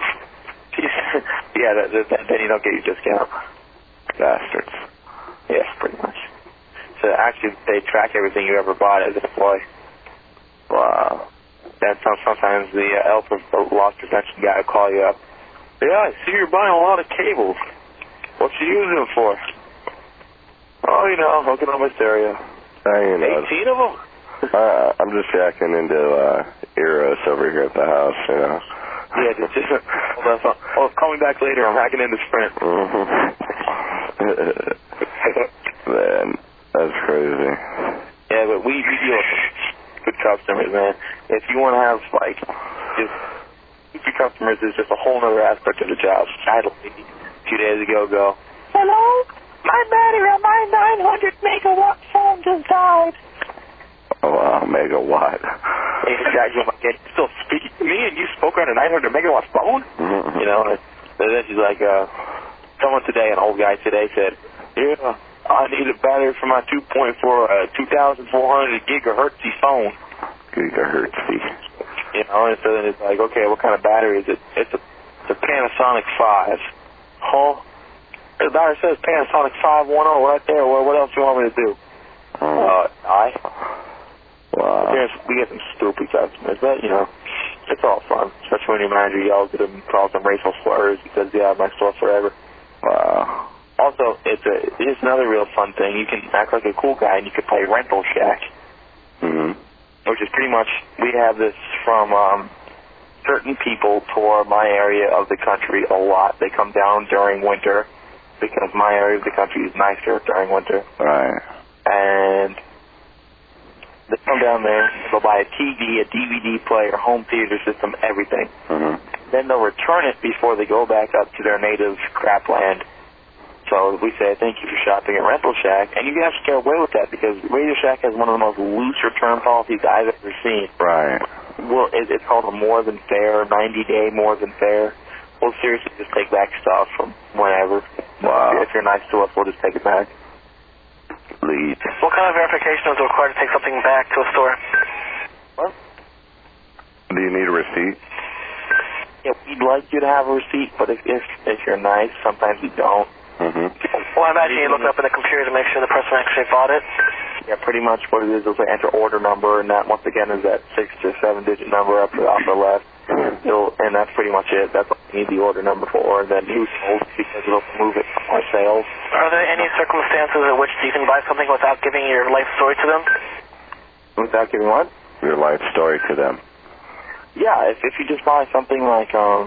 Yeah, that, that, then you don't get your discount. Bastards. Yeah, pretty much. So actually, they track everything you ever bought as an employee. Wow. Then some, sometimes the uh, L loss prevention guy will call you up. Yeah, I see you're buying a lot of cables. What you using them for? Oh, you know, hooking on my stereo. I, you know, eighteen of them? uh, I'm just jacking into uh, Eros over here at the house, you know. Yeah, just, just hold on. Oh, call me back later. I'm hacking into Sprint. Mm-hmm. Man, that's crazy. Yeah, but we, we deal with good customers, man. If you want to have, like, just good customers is just a whole other aspect of the job. I had a lady a few days ago go, hello, my battery on my nine hundred megawatt phone just died. Oh, wow, megawatt. Exactly. And you still speaking to me and you spoke on a nine hundred megawatt phone? Mm-hmm. You know, and then she's like, uh, someone today, an old guy today said, yeah, I need a battery for my two point four, uh, two thousand four hundred gigahertz phone. Gigahertz. You know, and so then it's like, okay, what kind of battery is it? It's a, it's a Panasonic five. Oh, the battery says Panasonic five ten right there. Well, what else do you want me to do? Oh. Uh, I. Wow. We get some stupid customers, but, you know, it's all fun, especially when your manager yells at them and calls them racial slurs because, yeah, my store forever. Wow. Also, it's a it's another real fun thing. You can act like a cool guy and you can play Rental Shack. Mm-hmm. Which is pretty much, we have this from um, certain people tour my area of the country a lot. They come down during winter because my area of the country is nicer during winter. Right. And they come down there, they'll buy a T V, a D V D player, home theater system, everything. Mm-hmm. Then they'll return it before they go back up to their native crap land. So we say, thank you for shopping at Rental Shack. And you can actually get away with that because Radio Shack has one of the most loose return policies I've ever seen. Right. Well, it, it's called a more than fair, ninety-day more than fair. We'll seriously just take back stuff from whenever. Wow. If you're nice to us, we'll just take it back. Lead. What kind of verification is required to take something back to a store? What? Do you need a receipt? Yeah, we'd like you to have a receipt, but if if, if you're nice, sometimes you don't. Mm-hmm. Well, I imagine you look up in the computer to make sure the person actually bought it. Yeah, pretty much what it is is they enter order number, and that, once again, is that six or seven-digit number up the upper left. You'll, and that's pretty much it. That's what you need the order number for, and then who's sold because it'll move it from our sales. Are there any circumstances in which you can buy something without giving your life story to them? Without giving what? Your life story to them. Yeah, if if you just buy something like um,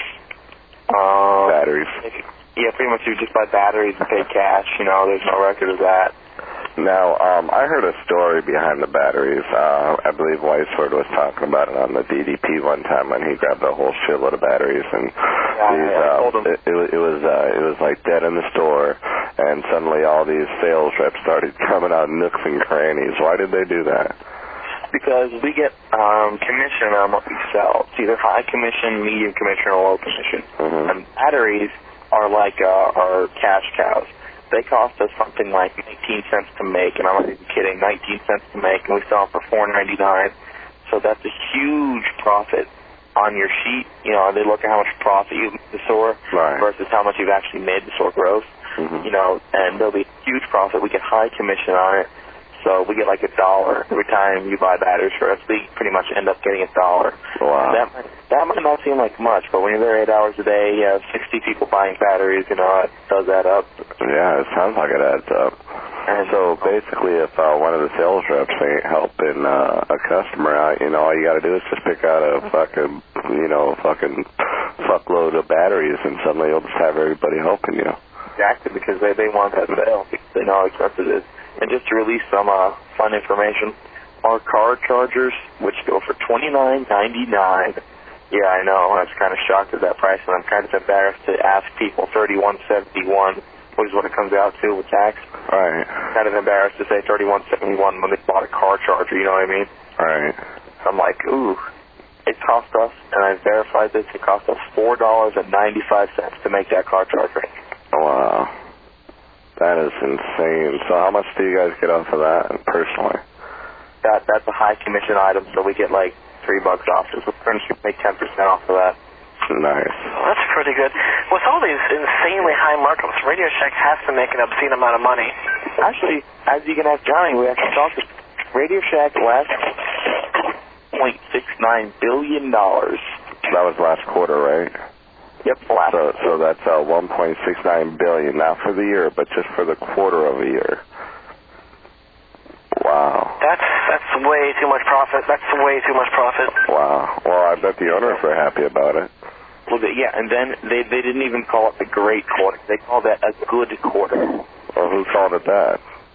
uh, Batteries. If, yeah, pretty much you just buy batteries and pay cash. You know, there's no record of that. Now, um, I heard a story behind the batteries. Uh, I believe Weisford was talking about it on the D D P one time when he grabbed a whole shitload of batteries, and Yeah, these, I, I um, told him. it, it, was- it was uh, it was like dead in the store, and suddenly all these sales reps started coming out nooks and crannies. Why did they do that? Because we get um, commission on what we sell. It's either high commission, medium commission, or low commission. Mm-hmm. And batteries are like uh, our cash cows. They cost us something like nineteen cents to make, and I'm not even kidding, nineteen cents to make, and we sell them for four ninety-nine. So that's a huge profit on your sheet. You know, they look at how much profit you made the store Right. versus how much you've actually made the store gross. Mm-hmm. You know, and there'll be huge profit. We get high commission on it. So we get like a dollar every time you buy batteries for us. We pretty much end up getting a dollar. Wow. That might, that might not seem like much, but when you're there eight hours a day, you have sixty people buying batteries, you know, it does add up. Yeah, it sounds like it adds up. And So basically, if uh, one of the sales reps ain't helping uh, a customer out, you know, all you got to do is just pick out a fucking, you know, fucking fuckload of batteries, and suddenly you'll just have everybody helping you. Exactly, because they, they want that sale. They know how expensive it is. And just to release some uh, fun information, our car chargers, which go for twenty-nine ninety-nine. Yeah, I know. I was kind of shocked at that price, and I'm kind of embarrassed to ask people thirty-one seventy-one which is what it comes out to with tax. Right. Kind of embarrassed to say thirty-one seventy-one when they bought a car charger, you know what I mean? Right. I'm like, ooh, it cost us, and I verified this, it cost us four dollars and ninety-five cents to make that car charger. Wow. That is insane. So how much do you guys get off of that personally? That That's a high commission item, so we get like three bucks off. So we're going to make ten percent off of that. Nice. Well, that's pretty good. With all these insanely high markups, Radio Shack has to make an obscene amount of money. Actually, as you can ask Johnny, we actually talked to Radio Shack last one point six nine billion dollars. That was last quarter, right? Yep, last. So, so that's uh, one point six nine billion dollars, not for the year, but just for the quarter of a year. Wow. That's that's way too much profit. That's way too much profit. Wow. Well, I bet the owners were happy about it. Well, they, yeah, and then they, they didn't even call it the great quarter. They called that a good quarter. Well, who called it that?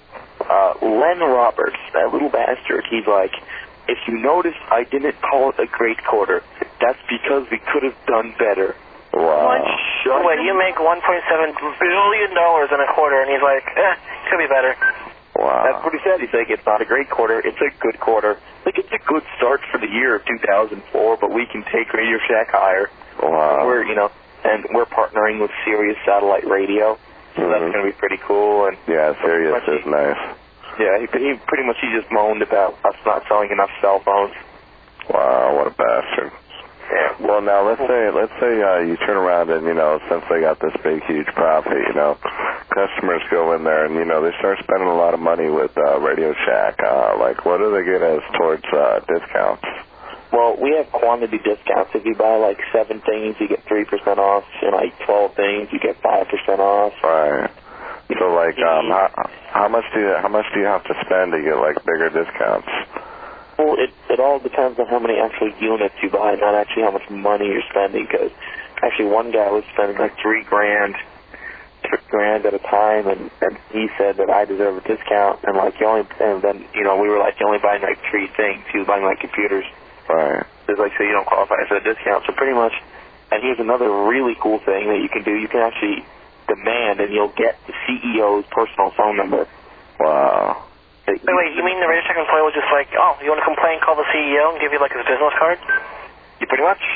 Uh, Len Roberts, that little bastard, he's like, if you notice I didn't call it a great quarter, that's because we could have done better. Wow. What? Shut Wait, you make one point seven billion dollars in a quarter, and he's like, eh, could be better. Wow. That's what he said. He's like, it's not a great quarter, it's a good quarter. Like, it's a good start for the year of two thousand four, but we can take Radio Shack higher. Wow. We're, you know, and we're partnering with Sirius Satellite Radio, so mm-hmm. that's going to be pretty cool. And yeah, Sirius is he, nice. Yeah, he, he pretty much he just moaned about us not selling enough cell phones. Wow, what a bastard. Yeah. Well, now let's say let's say uh, you turn around and you know since they got this big huge profit, you know, customers go in there and you know they start spending a lot of money with uh, Radio Shack. Uh, like, what do they get as towards uh, discounts? Well, we have quantity discounts. If you buy like seven things, you get three percent off. And like twelve things, you get five percent off. Right. So like, um, how, how much do you how much do you have to spend to get like bigger discounts? Well, it it all depends on how many actual units you buy, not actually how much money you're spending. Because actually, one guy was spending like three grand, three grand at a time, and and he said that I deserve a discount. And like you only, and then you know we were like you only buying like three things. He was buying like computers. Right. It's like, so you don't qualify for the discount. So pretty much, and here's another really cool thing that you can do. You can actually demand, and you'll get the C E O's personal phone number. Wow. Wait, wait, you mean the Radio Shack employee was just like, oh, you want to complain, call the C E O and give you like his business card? You pretty much.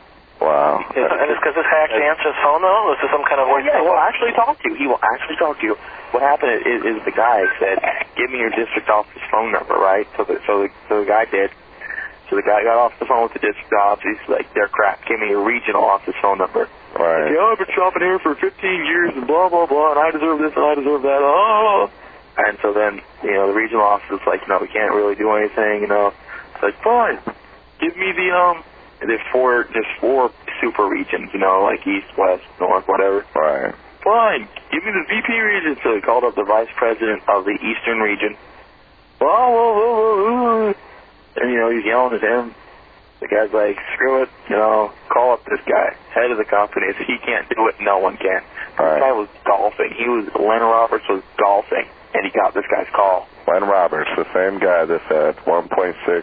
Wow. Is, and is because this guy actually answers his phone, though? Or is this some kind of well, weird yeah, thing? Well, actually talk to you. He will actually talk to you. What happened is, is the guy said, give me your district office phone number, right? So the, so the, so the guy did. So the guy got off the phone with the district office. He's like, they're crap. Give me your regional office phone number. Right. Like, I've been shopping here for fifteen years and blah, blah, blah, and I deserve this and I deserve that. Oh. And so then, you know, the regional office is like, no, we can't really do anything, you know. It's like, fine. Give me the, um, there's four, there's four super regions, you know, like east, west, north, whatever. Right. Fine. Give me the V P region. So he called up the vice president of the eastern region. Whoa, whoa, whoa, whoa, whoa. And, you know, he's yelling at him. The guy's like, screw it, you know, call up this guy, head of the company. If he can't do it, no one can. All right. This guy was golfing. He was, Len Roberts was golfing, and he got this guy's call. Len Roberts, the same guy that said one point six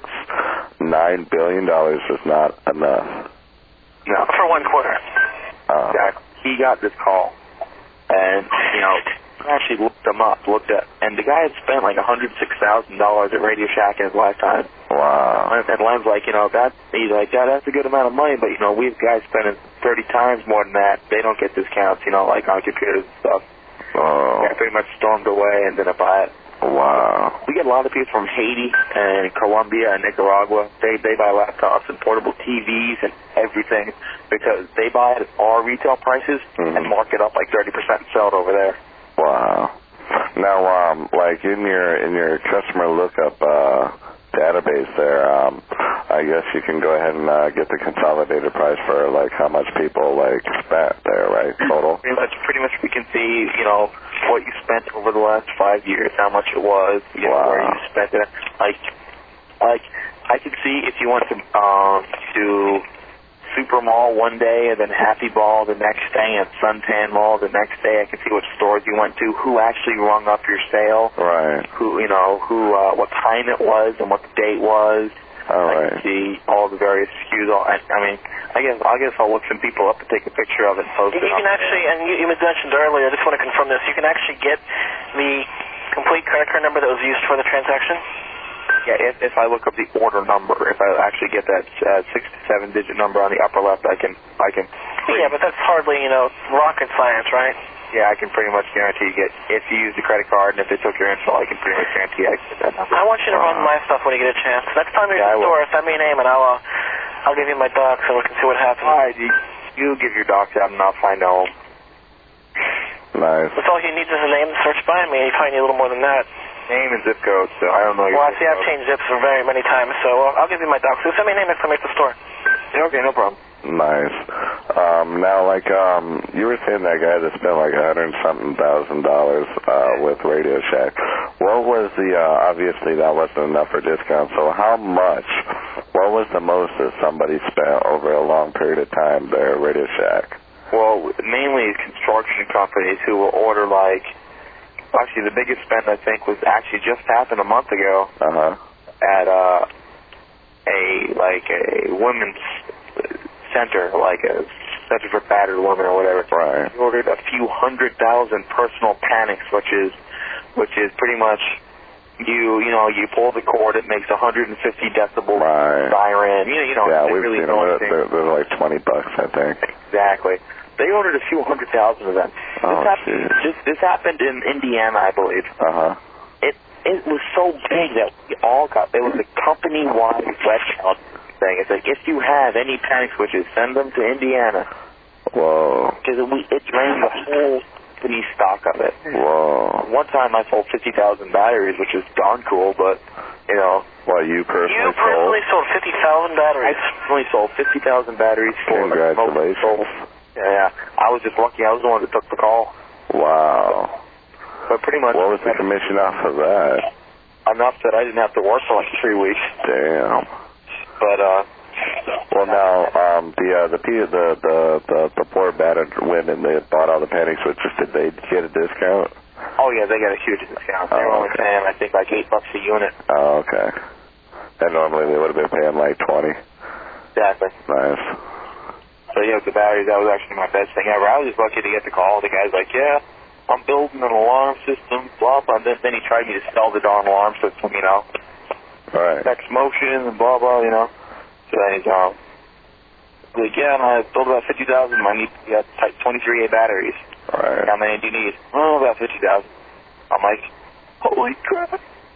nine billion dollars is not enough. No. For one quarter. Uh, Exactly. He got this call. And, you know, I actually looked him up, looked at, and the guy had spent like one hundred six thousand dollars at Radio Shack in his lifetime. Wow. And Len's like, you know, that, he's like, yeah, that's a good amount of money, but, you know, we have guys spending thirty times more than that. They don't get discounts, you know, like on computers and stuff. Oh. I pretty much stormed away and didn't buy it. Wow. We get a lot of people from Haiti and Colombia and Nicaragua. They they buy laptops and portable T Vs and everything because they buy it at our retail prices mm-hmm. and mark it up like thirty percent and sell it over there. Wow. Now, um, like in your in your customer lookup uh, database there, um, I guess you can go ahead and uh, get the consolidated price for like how much people like spent there, right? Total. Pretty much, pretty much, we can see, you know, what you spent over the last five years, how much it was, you know, wow. where you spent it. Like, like I could see if you went to um to Super Mall one day and then Happy Ball the next day and Suntan Mall the next day. I can see what stores you went to, who actually rung up your sale, right? Who, you know, who, uh, what time it was and what the date was. All I right. can see all the various S K Us. All, I, I mean, I guess I guess I'll look some people up and take a picture of it and post You it. can actually, and you, you mentioned earlier, I just want to confirm this, you can actually get the complete credit card number that was used for the transaction? Yeah, if, if I look up the order number, if I actually get that uh, six to seven digit number on the upper left, I can, I can. Yeah, but that's hardly, you know, rocket science, right? Yeah, I can pretty much guarantee you get, if you use the credit card and if they took your info, I can pretty much guarantee I can get that number. I want you to run my stuff when you get a chance. Next time you're Yeah, at the store, send me a name and I'll, uh, I'll give you my docs and we can see what happens. All right, you, you give your docs out and I'll find out. Nice. That's all you need is a name to search by. I mean, you probably need a little more than that. Name and zip code, so I don't know your Well, I zip see I've code. changed zips for very many times, so uh, I'll give you my docs. So send me a name next time I'm at the store. Yeah, okay, no problem. Nice. Um, now, like, um, you were saying that guy that spent like a hundred and something thousand dollars uh, with Radio Shack. What was the, uh, obviously that wasn't enough for discount, so how much, what was the most that somebody spent over a long period of time there at Radio Shack? Well, mainly construction companies who will order like, actually the biggest spend I think was actually just happened a month ago Uh-huh. at uh, a, like a women's center, like a center for battered women or whatever. Right. He ordered a few hundred thousand personal panics, which is, which is pretty much you, you know, you pull the cord, it makes one hundred fifty decibel Right. siren. You know, you know, Yeah, it's we've really seen them. They're, noisy. they're, they're like twenty bucks, I think. Exactly. They ordered a few hundred thousand of them. Oh, this, happened, this, this happened in Indiana, I believe. Uh-huh. It it was so big that we all got, it was a company-wide website thing. It's like, if you have any panic switches, send them to Indiana. Whoa. Because it, it drained the whole company stock of it. Whoa. One time I sold fifty thousand batteries, which is darn cool, but, you know. Well, you personally You personally sold fifty thousand batteries. I personally sold fifty thousand batteries for Congratulations. Yeah, yeah. I was just lucky. I was the one that took the call. Wow. But pretty much. What was the commission off of that? Enough that I didn't have to work for like three weeks. Damn. But uh. Well, now um, the uh, the the the the, the poor battered women they bought all the panic switches. Did they get a discount? Oh yeah, they got a huge discount. They were Oh, only okay. paying I think like eight bucks a unit. Oh, okay. And normally they would have been paying like twenty. Exactly. Nice. So yeah, the batteries, that was actually my best thing ever. I was just lucky to get the call. The guy's like, yeah, I'm building an alarm system, blah, blah. And then, then he tried me to sell the darn alarm system, you know. Right. X motion and blah, blah, you know. So then he's um, like, yeah, and I built about fifty thousand. I need you got type twenty-three A batteries. Right. How many do you need? Oh, about fifty thousand. I'm like, holy crap.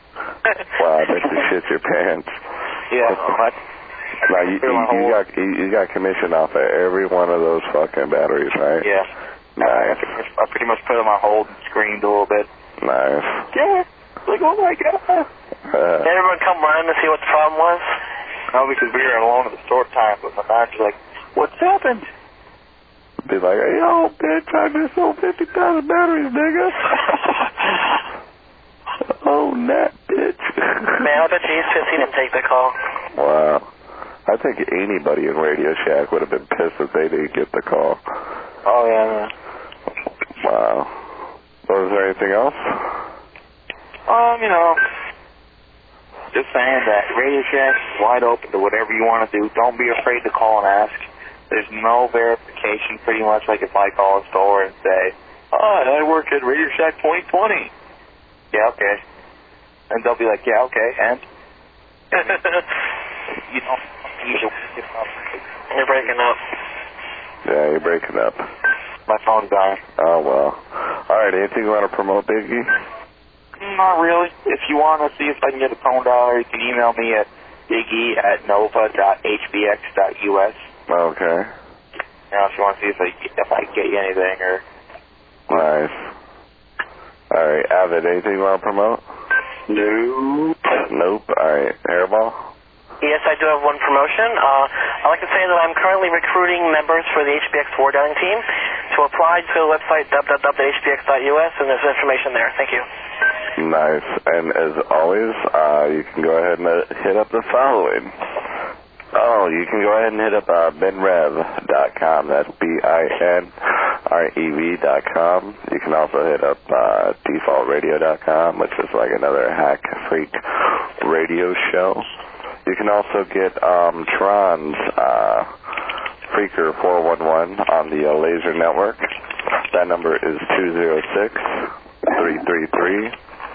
Wow, I bet you shit your pants. Yeah, I, Now you, you, you got you, you got commission off of every one of those fucking batteries, right? yeah. Nice. I, I pretty much put them on hold and screamed a little bit. Nice. Yeah. Like, oh my god. Uh, Did everyone come running to see what the problem was? No, because we were alone at the store time, but my manager's like, what's happened? be like, hey, yo, bitch, I just sold fifty thousand batteries, nigga. Oh, that bitch. Man, I bet you he's pissed he didn't take the call. Wow. I think anybody in Radio Shack would have been pissed if they didn't get the call. Oh, yeah. Wow. Was there anything else? Um, you know, just saying that Radio Shack is wide open to whatever you want to do. Don't be afraid to call and ask. There's no verification, pretty much like if I call a store and say, oh, I work at Radio Shack twenty twenty. Yeah, okay. And they'll be like, yeah, okay, and? you know, You're breaking up. Yeah, you're breaking up. My phone's dying. Oh, well. All right, anything you want to promote, Biggie? Not really. If you want to see if I can get a phone dollar, you can email me at biggie at nova dot h b x dot u s. Okay. You know, if you want to see if I, if I can get you anything or... Nice. All right, Avid, anything you want to promote? Nope. Nope. All right, Hairball? Yes, I do have one promotion. Uh, I'd like to say that I'm currently recruiting members for the H B X war dialing team. To apply, to the website w w w dot h b x dot u s, and there's information there. Thank you. Nice. And as always, uh, you can go ahead and uh, hit up the following. Oh, you can go ahead and hit up uh, ben rev dot com. That's B I N R E V dot com. You can also hit up uh, default radio dot com, which is like another hack freak radio show. You can also get um, Tron's uh, Freaker four one one on the uh, Laser Network. That number is two zero six, three three three,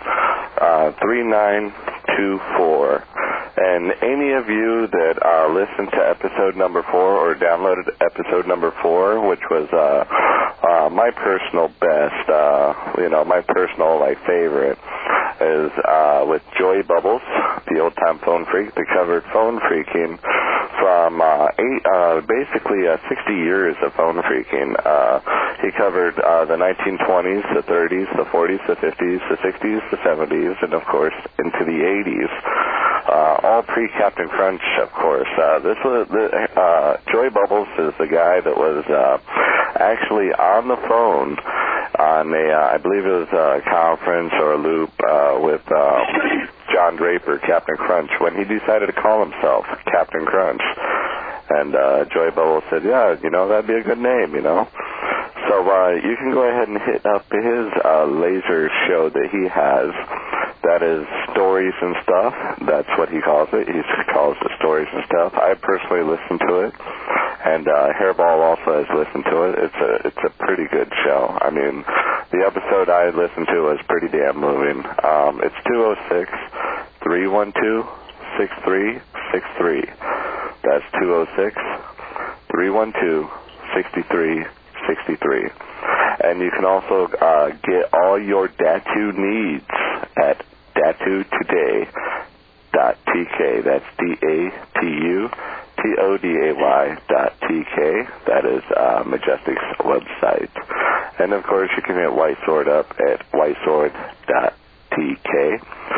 three nine two four. And any of you that uh, listened to episode number four or downloaded episode number four, which was uh, uh, my personal best, uh, you know, my personal like favorite, is uh, with Joey Bubbles, the old-time phone freak, that covered phone freaking from uh, eight, uh, basically uh, sixty years of phone freaking. Uh, he covered uh, the nineteen twenties, the thirties, the forties, the fifties, the sixties, the seventies, and of course into the eighties. Uh, all pre-Captain Crunch, of course. Uh, this was the, uh, Joey Bubbles is the guy that was uh, actually on the phone on a, uh, I believe it was a conference or a loop uh, with uh, John Draper, Captain Crunch, when he decided to call himself Captain Crunch. And uh, Joey Bubbles said, yeah, you know, that'd be a good name, you know. So uh, you can go ahead and hit up his uh, laser show that he has. That is Stories and Stuff. That's what he calls it. He calls it Stories and Stuff. I personally listen to it, and uh, Hairball also has listened to it. It's a it's a pretty good show. I mean, the episode I listened to was pretty damn moving. Um, it's two oh six, three one two, six three six three. That's two oh six, three one two, six three six three. And you can also uh, get all your Datu needs at datu today dot t k. That's D A T U T O D A Y dot T K. That is uh, Majestic's website. And, of course, you can hit White Sword up at white sword dot t k.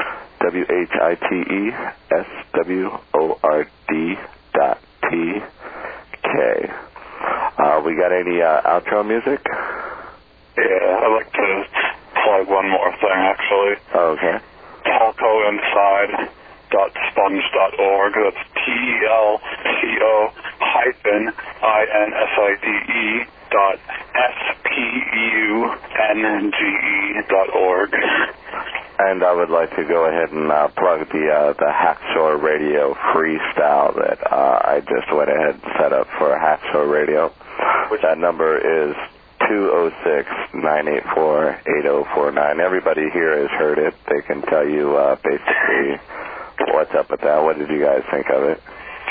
W H I T E S W O R D dot T K. Uh, we got any uh, outro music? Yeah, I'd like to plug one more thing, actually. Okay. Talco Inside dot sponge dot org. That's T E L C O hyphen I N S I D E dot S P U N G E dot org. And I would like to go ahead and uh, plug the uh, the Hacksaw Radio freestyle that uh, I just went ahead and set up for Hacksaw Radio. That number is two oh six, nine eight four, eight oh four nine. Everybody here has heard it. They can tell you uh, basically what's up with that. What did you guys think of it?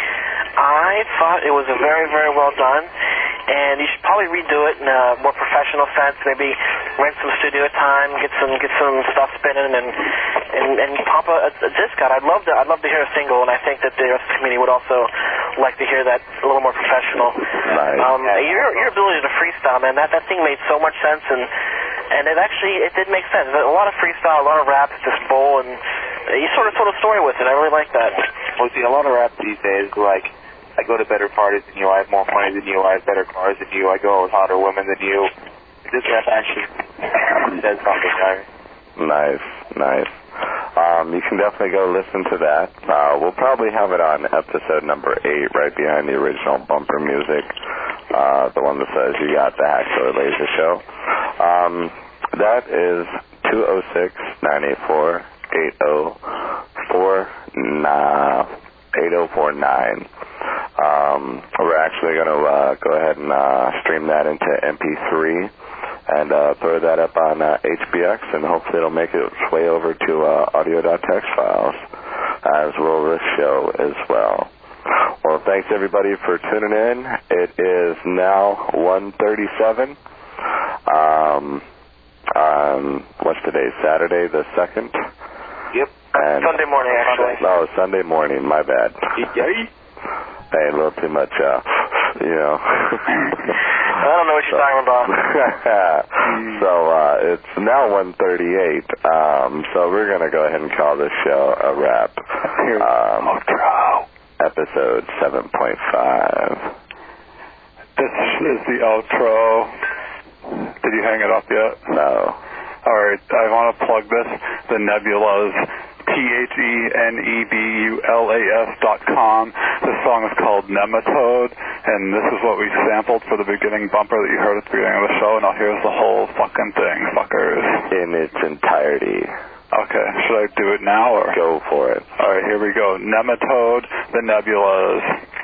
I thought it was a very, very well done, and you should probably redo it in a more professional sense. Maybe rent some studio time, get some get some stuff spinning, and and, and pop a, a disc out. I'd love to I'd love to hear a single, and I think that the rest of the community would also like to hear that a little more professional. Nice. Um, your your ability to freestyle, man, that that thing made so much sense, and and it actually it did make sense. A lot of freestyle, a lot of rap, just bowl, and you sort of told a story with it. I really like that. Well, see, a lot of rap these days, like, I go to better parties than you, I have more money than you, I have better cars than you, I go with hotter women than you. This rap actually says something, right? Nice, nice. Um, you can definitely go listen to that. Uh, we'll probably have it on episode number eight, right behind the original bumper music, uh, the one that says you got the Hacksaw Laser Show. Um, that is two oh six, nine eight four, eight oh four nine. Um, we're actually going to uh, go ahead and uh, stream that into M P three and uh, throw that up on uh, H B X, and hopefully it'll make its way over to uh, audio dot text files, as will this show as well. Well, thanks everybody for tuning in. It is now one thirty-seven. Um, um, what's today? Saturday the second? Yep. And Sunday morning, actually. Oh, Sunday morning. My bad. Hey, a little too much, uh, you know. I don't know what you're so, talking about. so uh, it's now one thirty-eight, um, so we're going to go ahead and call this show a wrap. Um, Outro. Episode seven point five. This is the outro. Did you hang it up yet? No. All right, I want to plug this. The Nebulas, T H E N E B U L A S dot com. This song is called Nematode, and this is what we sampled for the beginning bumper that you heard at the beginning of the show. Now here's the whole fucking thing, fuckers. In its entirety. Okay, should I do it now? Or go for it. All right, here we go. Nematode, the Nebulas.